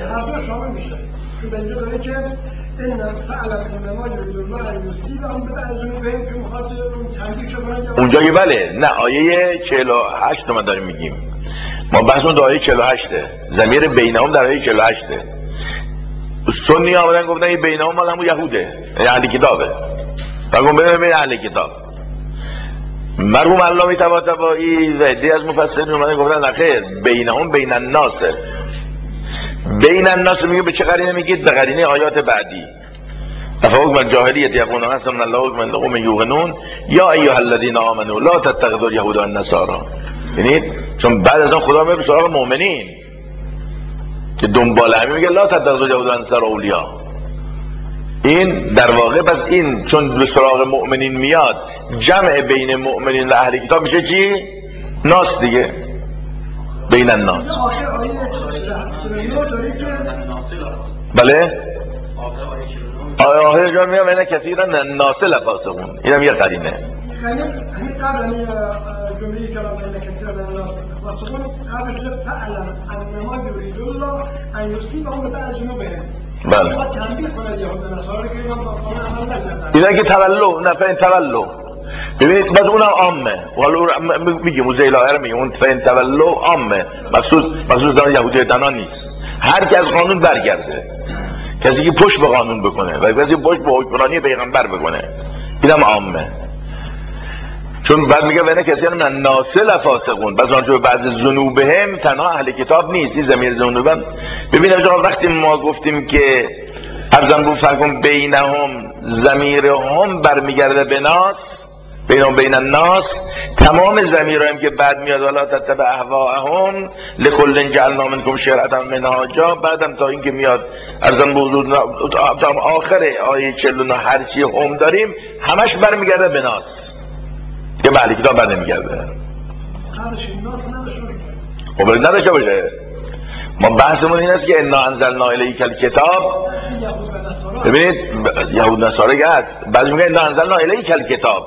اونجا که بله. نه آیه چهل و هشت ما داریم میگیم، ما بحثمون در آیه چهل و هشته، ضمیر بینهم در آیه چهل و هشته. سنی آمدن گفتن این بینهم مال همون یهوده، یعنی اهل کتابه، و گفتن بین بین اهل کتاب. مرحوم علامه طباطبایی و عده از مفسرین اومدن گفتن نخیر، بینهم بین الناس. بین الناس میگه به چه قرینه میگید؟ به قرینه آیات بعدی. افحکم الجاهلیت یبغون حسن من الله حکم لقوم یوقنون یا ایها الذین آمنوا لا تتخذوا اليهود والنصارى. ببینید چون بعد از اون خدا میره سراغ مؤمنین که دنبال همین میگه لا تتخذوا اليهود والنصارى اولیا. این در واقع پس این چون به سراغ مؤمنین میاد، جمع بین مؤمنین و اهل کتاب میشه چی؟ ناس دیگه، بین الناس. بله؟ آخر جا میگم اینه کثیرا الناس لفاسقون، اینم یه قرینه. یعنی همین قبل همین جمله‌ای که الان اینه کثیرا الناس لفاسقون قبلش فعلا انما یرید الله ان یصیبهم بعض ذنوبهم. بله. ما تنبیه کنه یهود نصارا که اینا با عمل نکردن. اینا که تولو، نه فین تولو. ببینید بعد اونم عامه. والا میگه موزه الهه رو میگه اون فین تولو عامه. مخصوص مخصوص دان یهودی دانان نیست. هر کی از قانون برگرده. کسی که پشت به قانون بکنه و کسی پشت به حکمرانی پیغمبر بکنه، اینم عامه. چون بعد میگه ونه کسی هم ناسل فاسقون، بس آنجا بعض ذنوبهم تنها اهل کتاب نیست، این ضمیر ذنوبم. ببین آقا وقتی ما گفتیم که ارزم بو فکم بینهم، ضمیرهم برمیگرده به ناس، بینهم بین الناس، تمام ضمیرهم که بعد میاد ولا تتبع اهواءهم لکل جعلنا منکم شرعة منهاجا، بعدم تا این که میاد ارزم بوزود تا آخر آیه چهل و نه هرچی هم داریم همش برمیگرده به ناس، که به اهل کتاب بر نمیگرده. خب نداشته باشه. ما بحثمون این است که انا انزلنا الیک الکتاب. ببینید یهود نصارا که هست، بعضی میگه انا انزلنا الیک الکتاب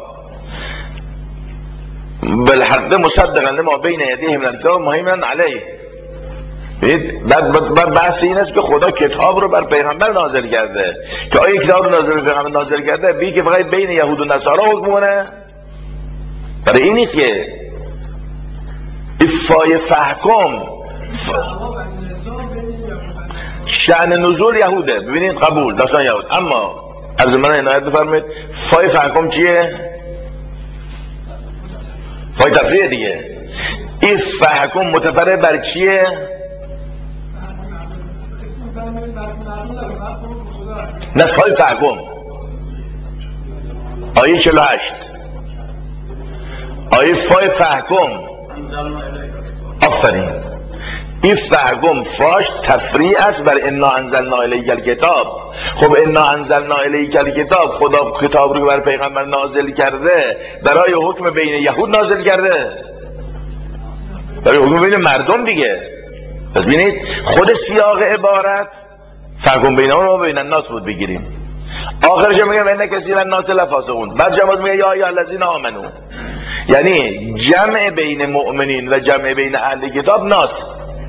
بالحق مصدقا لما بین یدیه من الکتاب مهیمنا علیه. ببینید بعد بحث این است که خدا کتاب رو بر پیغمبر نازل کرده، که آیا کتاب رو نازل پیغمبر نازل کرده بی که فقط بین یهود و نصارا حکم کنه؟ برای این نیست که افای فحکم شأن نزول یهوده. ببینید قبول داستان یهود، اما از من عنایت بفرمایید فای فحکم چیه؟ فای تفریه دیگه. این فحکم متفرع بر چیه؟ نه فای فحکم آیه چهل و هشت، آیه فای فحکم آفرین. این فحکم فاش تفریع است بر انا انزلنا الیک الکتاب. خب انا انزلنا الیک الکتاب، خدا کتاب رو بر پیغمبر نازل کرده برای حکم بین یهود نازل کرده، برای حکم بین مردم دیگه. پس ببینید خود سیاق عبارت فحکم بینهم و بین الناس بود بگیریم. آخرش میگه ان کثیر الناس لفاسقون، بعد جماعت میگه یا ایها الذین آمنو، یعنی جمع بین مؤمنین و جمع بین اهل کتاب ناس.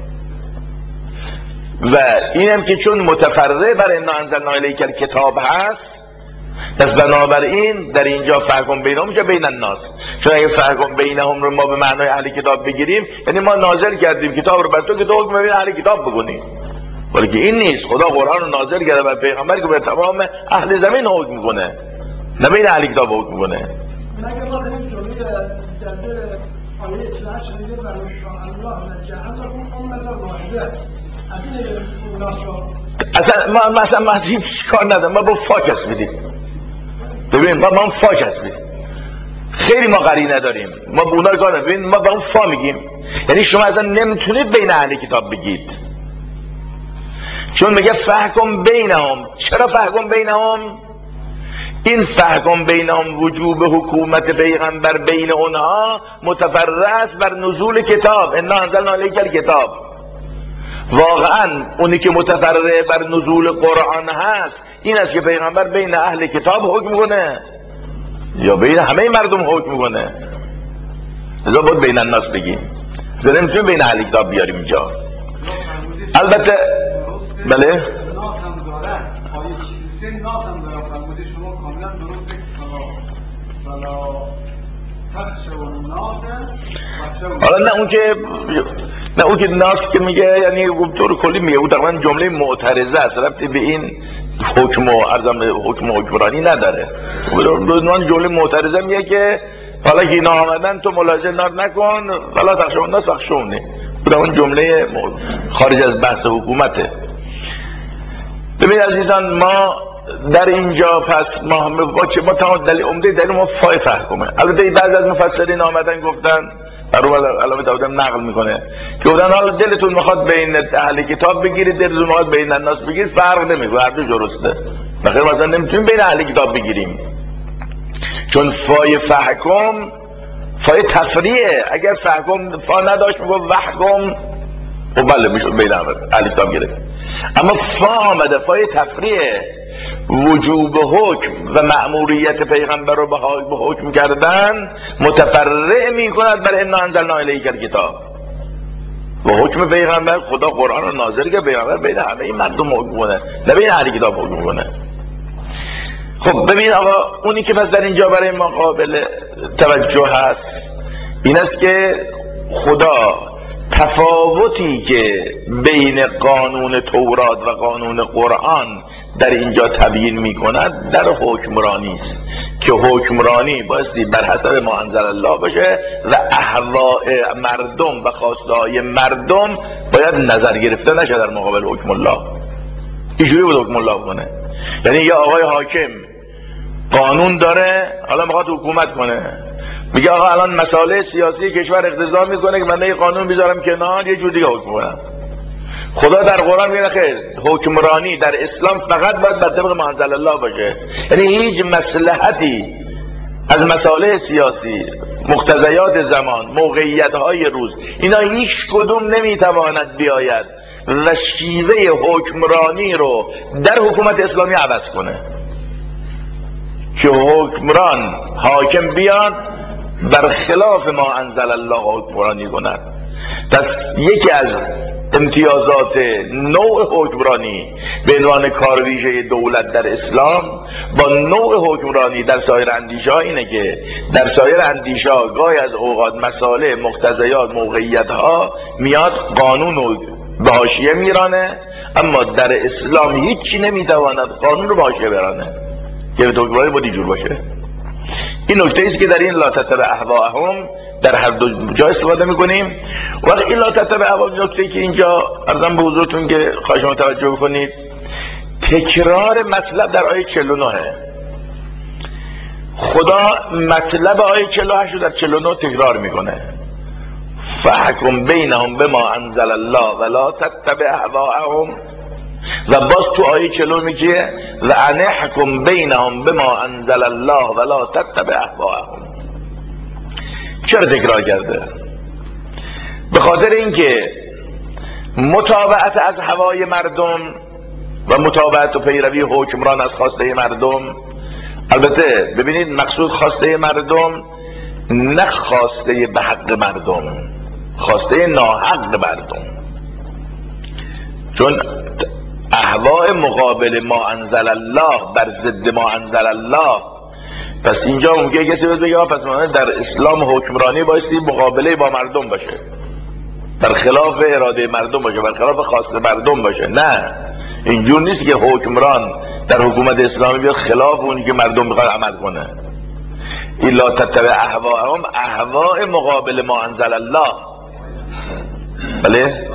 و اینم که چون متفرع بر انا انزلنا الیک الکتاب هست، پس بنابراین در اینجا فحکم بینهم میشه بین الناس. چون اگه فحکم بینهم رو ما به معنای اهل کتاب بگیریم، یعنی ما نازل کردیم کتاب رو بر تو که تو حکم بین اهل کتاب بکنی، ولی که این نیست. خدا قرآن رو نازل کرده بر پیغمبر که به تمام اهل زمین حکم کنه، نه بین اهل کتاب حکم کنه. مگه ما این جمله جزء آیه چهل و هشت میگه و ان شاء الله لجعلکم امة واحده. اصلا ما مثلا ما هیچ کار ندارم، ما با فاکس میدیم. ببین ما ما فاکس میدیم. خیلی ما قرینه داریم، ما به اونا کار نداریم، ما به اون فا میگیم. یعنی شما اصلا نمیتونید بین اهل کتاب بگید، چون میگه فحکم بینهم. چرا فحکم بینهم؟ این فحکم بینهم وجوب حکومت پیغمبر بین اونها متفرع است بر نزول کتاب. انا انزلنا الیک الکتاب. واقعا اونی که متفرع بر نزول قرآن هست این است که پیغمبر بین اهل کتاب حکم کنه یا بین همه مردم حکم کنه. لذا باید بین الناس بگیم، زنه نمیتونیم بین اهل کتاب بیاریم اینجا. البته بله ناس هم داره آیه چیزی ناس هم داره فرموده شما کاملا درسته فلا تخشوا الناس. حالا نه اون که نه اون که ناس که میگه یعنی طور کلی میگه اون تقریبا جمله معترضه است، ربطی به این حکم و ارزم حکم حکمرانی نداره. اون جمله معترضه میگه که حالا که اینا آمدن تو ملاحظه نار نکن ولا تخشوا الناس واخشونی. اون جمله خارج از بحث حکومته. ببین عزیزان، ما در اینجا پس ما با که ما تمام دلیل عمده دلیل ما فای فحکمه. البته بعضی از مفسرین آمدن گفتن، علامه طباطبایی نقل میکنه که گفتن حالا دلتون میخواد بین اهل کتاب بگیرید، دلتون میخواد بین الناس بگیرید، فرق نمیکنه، هر دو درسته. بخیر مثلا نمیتونیم بین اهل کتاب بگیریم چون فای فحکم فای تفریعه. اگر فحکم فا نداشت میگفت وحکم و بله میشد بین اهل کتاب گرفت، اما فا آمده فای تفریعه. وجوب حکم و مأموریت پیغمبر رو به حکم کردن متفرع می کند بر انا انزلنا الیک الکتاب. و حکم پیغمبر خدا قرآن رو نازل که پیغمبر بین همه این مردم حکم کنه، نه بین اهل کتاب حکم کنه. خب ببین آقا، اونی که پس در اینجا برای ما قابل توجه هست این است که خدا تفاوتی که بین قانون تورات و قانون قرآن در اینجا تبیین می کند در حکمرانی است که حکمرانی بایستی بر حسب ما انزل الله باشه و اهواء مردم و خواسته های مردم باید نظر گرفته نشه در مقابل حکم الله. اینجوری بود حکم الله کنه. یعنی یه آقای حاکم قانون داره، حالا میخواد حکومت کنه، میگه آقا الان مسائل سیاسی کشور اقتضا میکنه که من یه قانون بیذارم کنار یه جور دیگه حکم کنم. خدا در قرآن میگه خیر، حکمرانی در اسلام فقط باید بر طبق ما انزل الله باشه. یعنی هیچ مصلحتی از مسائل سیاسی، مقتضیات زمان، موقعیت های روز، اینا هیچ کدوم نمیتواند بیاید و شیوه حکمرانی رو در حکومت اسلامی عوض کنه که حکمران حاکم بیاد بر خلاف ما انزل الله حکمرانی کند. پس یکی از امتیازات نوع حکمرانی به عنوان کارویژه دولت در اسلام با نوع حکمرانی در سایر اندیشه ها اینه که در سایر اندیشه ها گاهی از اوقات مسائل، مقتضیات، موقعیت ها میاد قانون رو به حاشیه میرانه، اما در اسلام هیچی نمیتواند قانون رو به حاشیه برانه. یه حکمرانی باید اینجور باشه. این نکته است که در این لا تتبع اهواءهم در هر دو جا استفاده میکنیم. وقتی این لا تتبع اهواءهم، نکته که اینجا عرضم به حضورتون که خواهش شما توجه بکنید، تکرار مطلب در آیه چهل و نه. خدا مطلب آیه چهل و هشت رو در چهل و نه تکرار میکنه. فحکم بینهم بما انزل الله ولا تتبع اهواءهم. و باز تو آیه چلو میگه و انحکم بینهم بما انزل الله ولا تتبع اهواءهم. چرا تکرار کرده؟ به خاطر اینکه متابعت از هوای مردم و متابعت و پیروی حکمران از خواسته مردم، البته ببینید مقصود خواسته مردم نه خواسته به حق مردم، خواسته ناحق مردم، چون اهواء مقابل ما انزل الله بر ضد ما انزل الله. پس اینجا ممکنه کسی بگه پس ما در اسلام حکمرانی بایستی مقابله با مردم باشه، بر خلاف اراده مردم باشه، بر خلاف خواست مردم باشه. نه، اینجور نیست که حکمران در حکومت اسلامی بیاد خلاف اونی که مردم میخواد عمل کنه. الا تتبع اهواءهم، اهواء مقابل ما انزل الله. بله؟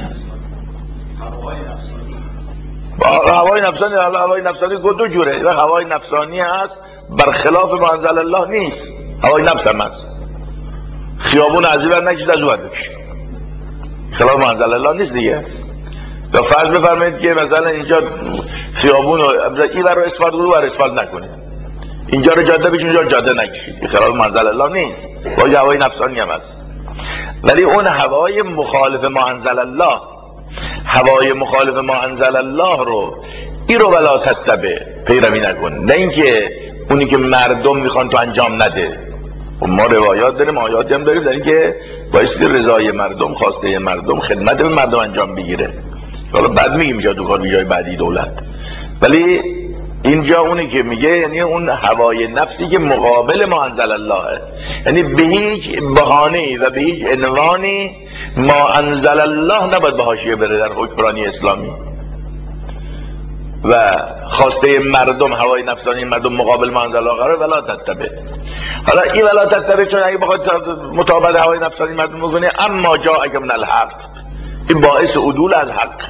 هوای نفسانی، هوای نفسانی دو جوره. هوای نفسانی هست بر خلاف ما انزل الله نیست، هوای نفس هم هست. خیابون از این ور نکشید از اون ور بکشید، خلاف ما انزل الله نیست دیگه. یا فرض بفرمایید که مثلا اینجا خیابون این ور رو اسفالت رو ور اسفالت نکنید، اینجا رو جاده بشید اونجا جاده نکشید، خلاف ما انزل الله نیست، با هوای نفسانی هم هست. ولی اون هوای مخالف ما انزل الله، هوای مخالف ما انزل الله رو این رو ولا تتبع، پیروی نکن. نه اینکه اونی که مردم میخوان تو انجام نده. ما روایات داریم، آیاتی هم داریم در این که بایستی رضای مردم، خواسته مردم، خدمت به مردم انجام بگیره. حالا بعد میگیم اینجا تو کار جای بعدی دولت، ولی اینجا اونی که میگه یعنی اون هوای نفسی که مقابل ما انزل الله، یعنی به هیچ بهانه‌ای و به هیچ عنوانی ما انزل الله نباید به حاشیه بره در حکمرانی اسلامی. و خواسته مردم، هوای نفسانی مردم مقابل ما انزل الله قرار ولا تتبع. حالا این ولا تتبع چون اگه بخواد مطابق هوای نفسانی مردم بکنه، اما جاءک من الحق، این باعث عدول از حق.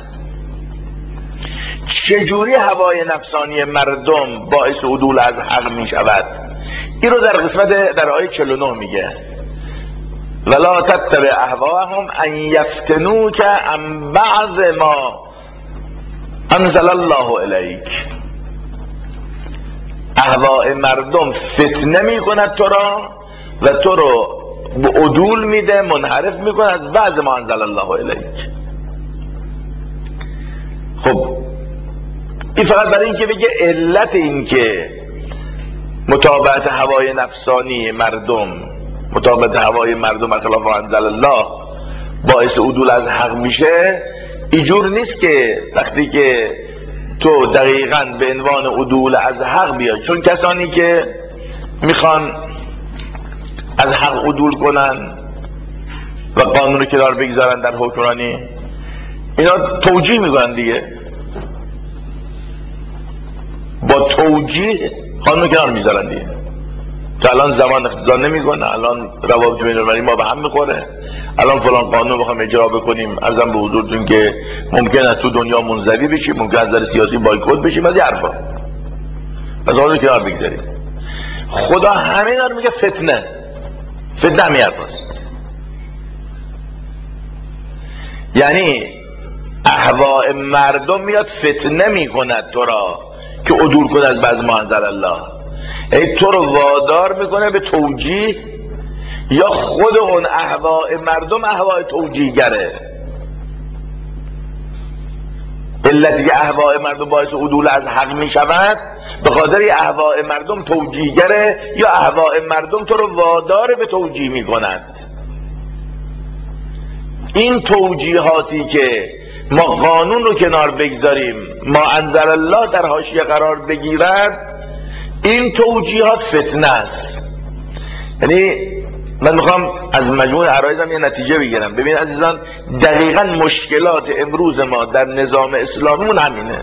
چجوری هوای نفسانی مردم باعث عدول از حق می شود؟ این رو در قسمت در آیه چهل و نه میگه ولا تتبع اهواهم ان یفتنوک عن بعض ما انزل الله الیک. اهواء مردم فتنه می کند تو را و تو رو به عدول میده، منحرف میکنه از بعض ما انزل الله الیک. خب این فقط برای اینکه بگه علت این که مطابقت هوای نفسانی مردم، مطابقت هوای مردم خلاف انزل الله باعث عدول از حق میشه، اینجور نیست که وقتی که تو دقیقاً به عنوان عدول از حق بیای. چون کسانی که میخوان از حق عدول کنن و قانون کنار بگذارن در حکمرانی، اینا توجیه میکنن دیگه، با توجیه قانون کنار میذارن دیگه. که الان زمان اقتضا نمیکنه، الان روابط بین المللی ما به هم میخوره، الان فلان قانون بخوام اجرا بکنیم، ارزم به حضورتون که ممکن است تو دنیا منزوی بشیم، ممکن است در سیاسی بایکوت بشیم، از این حرفا از قانون کنار بگذاریم. خدا همه اینا رو میگه فتنه، فتنه همین حرفاست. یعنی اهواء مردم میاد فتنه میکند تو را که عدول کند از بعض ما انزل الله، ای تو رو وادار میکنه به توجیه، یا خود اون اهواء مردم اهواء توجیهگره. علتی که اهواء مردم باعث عدول از حق میشود به خاطر اهواء مردم توجیهگره، یا اهواء مردم تو رو وادار به توجیه میکند. این توجیهاتی که ما قانون رو کنار بگذاریم، ما انزل الله در حاشیه قرار بگیرد، این توجیهات فتنه است. یعنی من میخوام از مجموع عرایزم یه نتیجه بگیرم. ببین عزیزان، دقیقاً مشکلات امروز ما در نظام اسلامیمون همینه.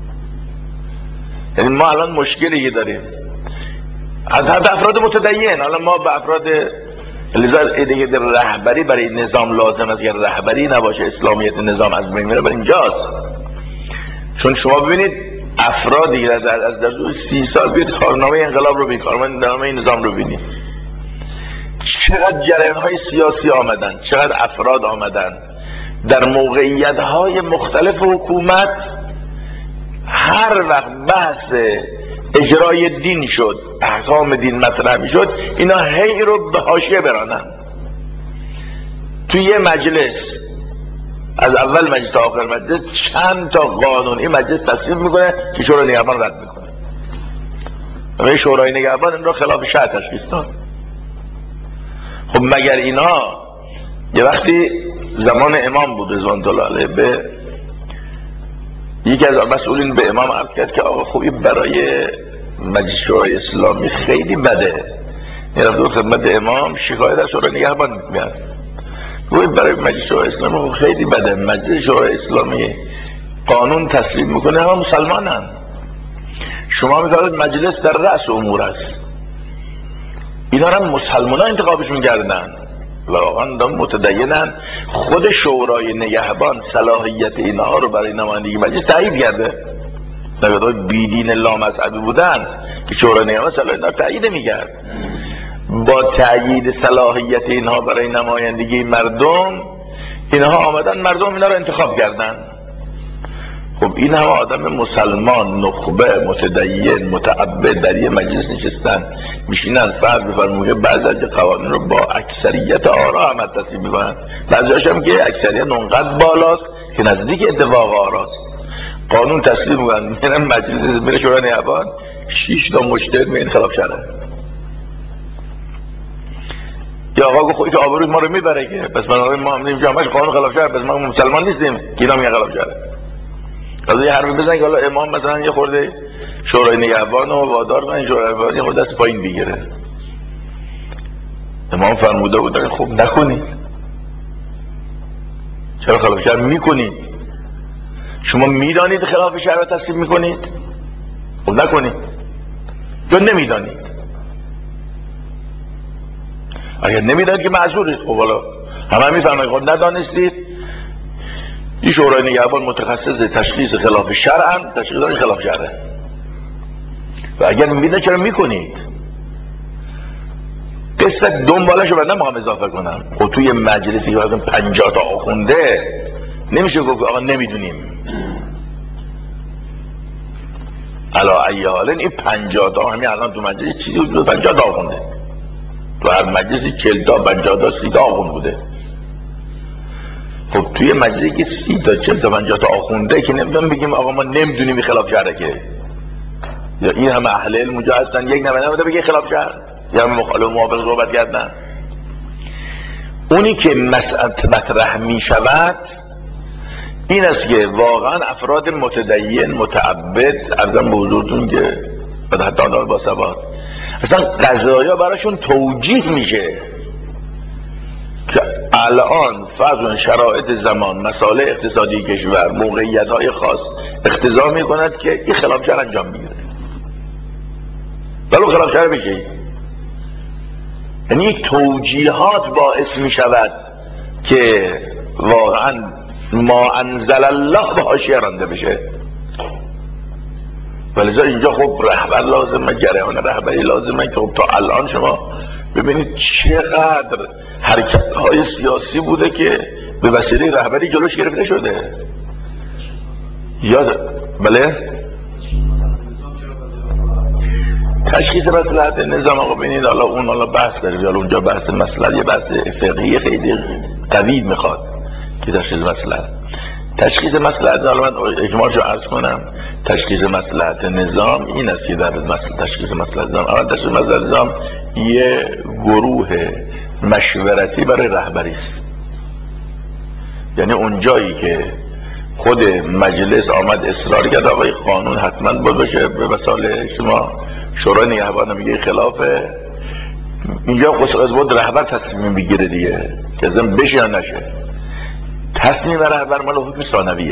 یعنی ما الان مشکلی داریم، حتی افراد متدین، حالا ما به افراد لذا دیگه در رهبری برای نظام لازم است که رهبری نباشه، اسلامیت نظام از بین میره، بر اینجاست. چون شما ببینید افرادی از از در سی سال بیاد کارنامه انقلاب رو ببینید، کارنامه نظام رو ببینید، چقدر جریان‌های سیاسی آمدن، چقدر افراد آمدن در موقعیت‌های مختلف حکومت. هر وقت بحث اجرای دین شد، احکام دین مطرح شد، اینا هی رو به حاشیه برانن. توی یه مجلس، از اول مجلس تا آخر مجلس، چند تا قانون این مجلس تصویب میکنه که شورای نگهبان رد میکنه. و شورای نگهبان این رو خلاف شرع تشخیص داد. خب مگر اینا یه وقتی زمان امام بود رضوان الله علیه، به یکی از مسئولین به امام عرض کرد که آقا خوبی برای مجلس شورای اسلامی خیلی بده. میرفت خدمت امام شکایت از شورای نگهبان میاد، خوبی برای مجلس شورای اسلامی خیلی بده، مجلس شورای اسلامی قانون تصویب میکنه، همه مسلمانن، شما میگید مجلس در رأس امور است، اینا هم مسلمان ها انتخابشون کردن، واقعا متدینن. خود شورای نگهبان صلاحیت اینها رو برای نمایندگی مجلس تایید کرده. نگاه بیدین لامذهبی بودن که شورای نگهبان صلاحیت رو تایید میکرد. با تأیید صلاحیت اینها برای نمایندگی مردم، اینها آمدن مردم اینا رو انتخاب کردن. خب این هم آدم مسلمان، نخبه، متدین، متعبد در یه مجلس نشستن، میشینن فرض بفرمایید بعضی از قوانین رو با اکثریت آرا هم تصویب میکنن، بعضی‌هاش هم که اکثریت اونقدر بالاست که نزدیک اتفاق آراست، قانون تصویب میکنن، میرن مجلس، میره شورای نگهبان، شش تا مجتهد میگن خلاف شرعه. یا آقا گفت خودی که آبروی ما رو میبره که پس بنابراین ما هم اینجا همش قانون خلاف شرعه، پس ما مسلمان نیستیم که اینا میگن خلاف شرعه. از یه حرفی بزنن که حالا امام مثلا یه خورده شورای نگهبان رو وادار کنه شورای نگهبان یه خورده دست پایین بگیره. امام فرموده بودن خب نکنید، چرا خلاف شرع میکنید؟ شما میدانید خلاف شرع تصویب میکنید؟ خب نکنید. یا نمیدانید؟ اگر نمیدانید که معذورید. خب حالا همه میفهمید خب ندانستید. این شورای نگهبان متخصص تشخیص خلاف شرع، تشخیص خلاف شرع. و اگر میدونید چرا میکنید؟ قصه دنبالش رو من نمیخوام اضافه کنم. خب توی مجلسی که پنجاه تا آخونده نمیشه گفت آقا نمیدونیم. علا ای حال این پنجاه تا همین الان تو مجلس چیزی بود پنجاه تا آخونده، تو هر مجلسی چهل تا پنجاه تا سی تا آخوند بوده. خب توی مجلسی که سی تا چهل تا پنجاه تا آخونده که نمیدونم بگیم آقا ما نمیدونیم این خلاف شرعه که، یا این همه اهل علم اونجا هستن یک نمیدونه بگه خلاف شرع، یا همه مخالف موافق صحبت کردن. اونی که مسئله مطرح می شود این است که واقعا افراد متدین متعبد ارزم به حضورتون که حتی آنها با ثبات اصلا قضایا براشون توجیه میشه که الان فرض شرایط زمان، مسائل اقتصادی کشور، موقعیت های خاص اقتضا میکند که این خلاف شرع انجام میگیره، ولو خلاف شرع بشه. یعنی توجیهات باعث میشود که واقعا ما انزل الله به حاشیه رانده بشه. ولذا اینجا خب رهبر لازمه، جریان رهبری لازمه که خب تا الان شما ببینید چقدر حرکت های سیاسی بوده که به وسیله رهبری جلوش گرفته شده. یاد بله تشخیص مصلحت نظام آقا ببینید حالا اون حالا بحث داریم، حالا اونجا بحث مصلحت یه بحث فقهی خیلی قوی میخواد که تشخیص مصلحت تشخیص مصلحت حالا من اجمالشو عرض کنم. تشخیص مصلحت نظام این است که در تشخیص مصلحت نظام اول تشخیص مصلحت نظام یه گروه مشورتی برای رهبری است. یعنی اون جایی که خود مجلس آمد اصرار کرد آقای قانون حتما باید باشه، به مثال شما شورای نگهبان میگه خلافه، اینجا قصد بود رهبر تصمیم بگیره دیگه که ازم بشه یا نشه. تصمیم رهبر مال حکم ثانویه.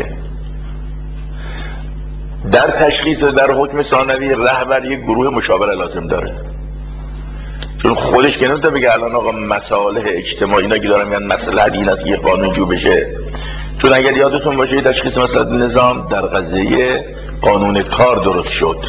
در تشخیص در حکم ثانوی رهبر یک گروه مشاوره لازم داره، چون خودش که نمیتونه بگه الان آقا مصالح اجتماعی اینا که دارن میگن مصلحت این است که یه قانون جو بشه. چون اگر یادتون باشه تشخیص مصلحت نظام در قضیه قانون کار درست شد.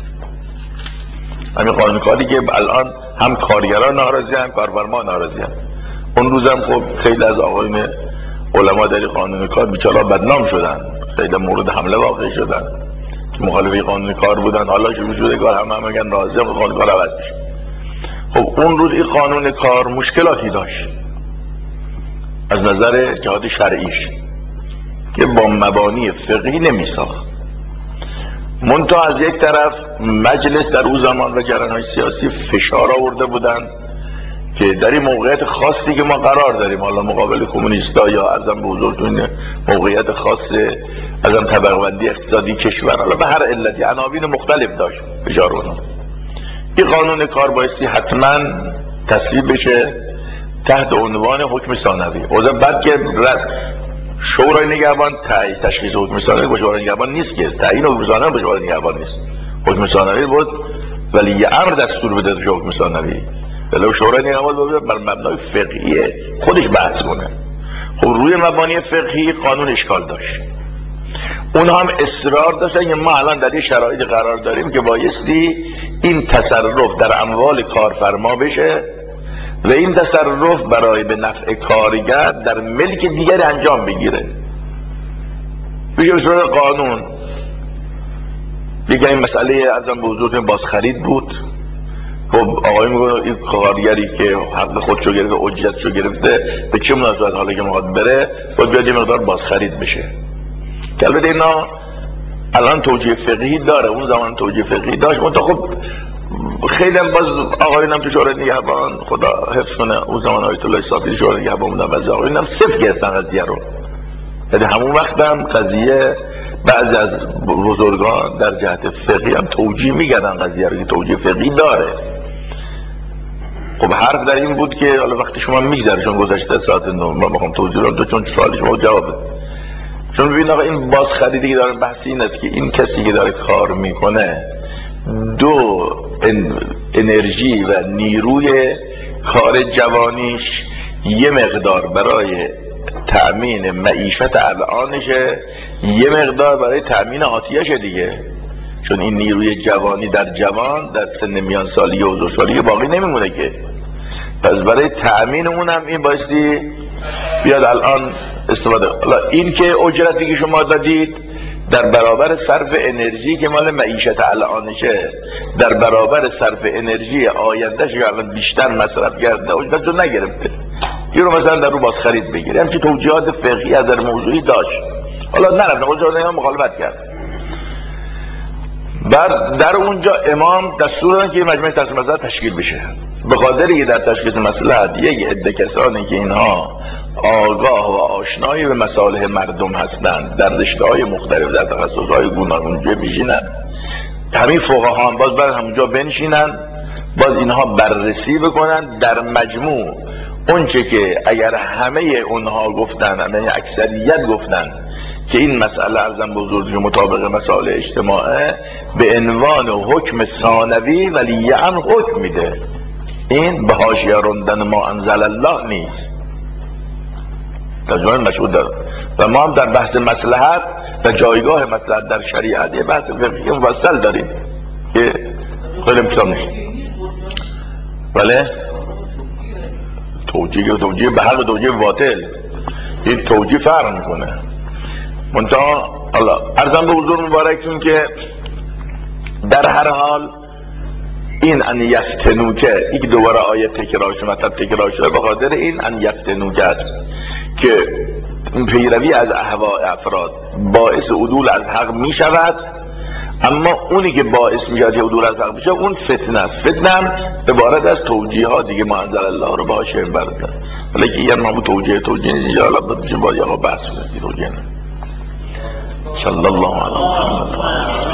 همین قانون کاری که الان هم کارگران ناراضی هم کارفرما ناراضی هم. اون روزم خب خیلی از آقایون علما در قانون کار بیچاره بدنام شدن، خیلی مورد حمله واقع شدن که مخالف قانون کار بودن. حالا شروع شده کار همه هم میگن راضی هم قانون کار عوض بشه. خب اون روز این قانون کار مشکلاتی داشت از نظر جهات شرعیش که با مبانی فقهی نمیساخت. منتها از یک طرف مجلس در اون زمان و جریان‌های سیاسی فشار آورده بودن که در این موقعیت خاصی که ما قرار داریم، حالا مقابل کمونیستا یا ارزم به حضورتون موقعیت خاص ازم طبقه بندی اقتصادی کشور، حالا به هر علتی عناوین مختلف داشت فشار اونها. این قانون کار بایستی حتما تصویب بشه تحت عنوان حکم ثانوی. اوضاع بعد که شورای نگهبان تشخیص حکم ثانوی با شورای نگهبان نیست که، تعیین حکم ثانوی با شورای نگهبان نیست. حکم ثانوی بود ولی یه امر دستور بده در حکم ثانوی، ولی شورای نگهبان بود بر مبنای فقهی خودش بحث کنه. خب روی مبانی فقهی قانون اشکال داشت. اون هم اصرار داشتن که ما الان در این شرایط قرار داریم که بایستی این تصرف در اموال کارفرما بشه و این تصرف برای به نفع کارگر در ملک دیگری انجام بگیره. بگه به صورت قانون دیگه این مسئله ازم به حضورتون بازخرید بود. خب آقای میگه این کارگری که حق خودشو گرفته اجرتشو گرفته به چه مناسبت حالا که میخواد بره باید بیاد یه مقدار بازخرید بشه، که البته اینا الان توجیه فقهی داره، اون زمان توجیه فقهی داشت. منتها خب خیلی هم باز آقایون هم تو شورای نگهبان خدا حفظ کنه اون زمان آیت الله صافی شورای نگهبان بودن، بعضی آقایون هم صفر گرفتن قضیه رو. یعنی همون وقت هم قضیه بعضی از بزرگان در جهت فقهی هم توجیه میگردن قضیه رو که توجیه فقهی داره. خب حرف در این بود که حالا وقتی شما میگذره چون گذشته ساعت نو ما میخوام توضیح بدم چون سوال شما جوابه. چون ببین آقا این بازخریدی که داره بحث این است که این کسی که داره کار میکنه دو انرژی و نیروی کار جوانیش یه مقدار برای تأمین معیشت الانشه، یه مقدار برای تأمین آتیشه دیگه. چون این نیروی جوانی در جوان در سن میان سالی و حضور سالی باقی نمیمونه که، پس برای تأمین اونم این بایستی بیاد الان استفاده. حالا این که اجرتی که شما دادید در برابر صرف انرژی که مال معیشت الانشه، در برابر صرف انرژی آیندهش که الان بیشتر مصرف کرده اجرت رو نگرفته، این رو مثلا در رو باز خرید بگیره. همچه توجیهات فقهی از در موضوعی داشت. حالا نرفت اجرت مخالفت کرد. بعد در اونجا امام دستور دادن که مجمع تصمیم مسئله تشکیل بشه، به خاطر که در تشخیص مسئله یک عده کسانی که اینها آگاه و آشنایی به مصالح مردم هستند در رشته‌های مختلف در تخصص‌های گوناگون میشینن، همین فقها هم باز بعد همونجا بنشینن باز اینها بررسی بکنن در مجموع اونچه که اگر همه اونها گفتن یعنی اکثریت گفتن که این مسئله ارزم بزرگی مطابق مسائل اجتماعه به عنوان حکم ثانوی ولی عن حکم میده. این به حاشیه راندن ما انزل الله نیست، ترجمه مشهود داره. و ما هم در بحث مصلحت و جایگاه مصلحت در شریعت یه بحث فقهی مفصل داریم که خیلی امتحان میشه. بله توجیه توجیه به حق توجیه باطل، این توجیه فرق میکنه. منتها الله ارزم به حضور مبارکتون که در هر حال این ان یفتنوکه این دوباره آیه تکرار شده مطلب تکرار شده به خاطر این ان یفتنوکه است که پیروی از اهواء افراد باعث عدول از حق می شود، اما اونی که باعث می شود که عدول از حق بشه اون فتنه است. فتنه هم عبارت از توجیهات دیگه ما انزل الله رو به حاشیه بردن، ولی که یه نامو توجیه توجیه نیست یا الله بچه باید یا بحث کنید توجیه نه. صلی الله علیه و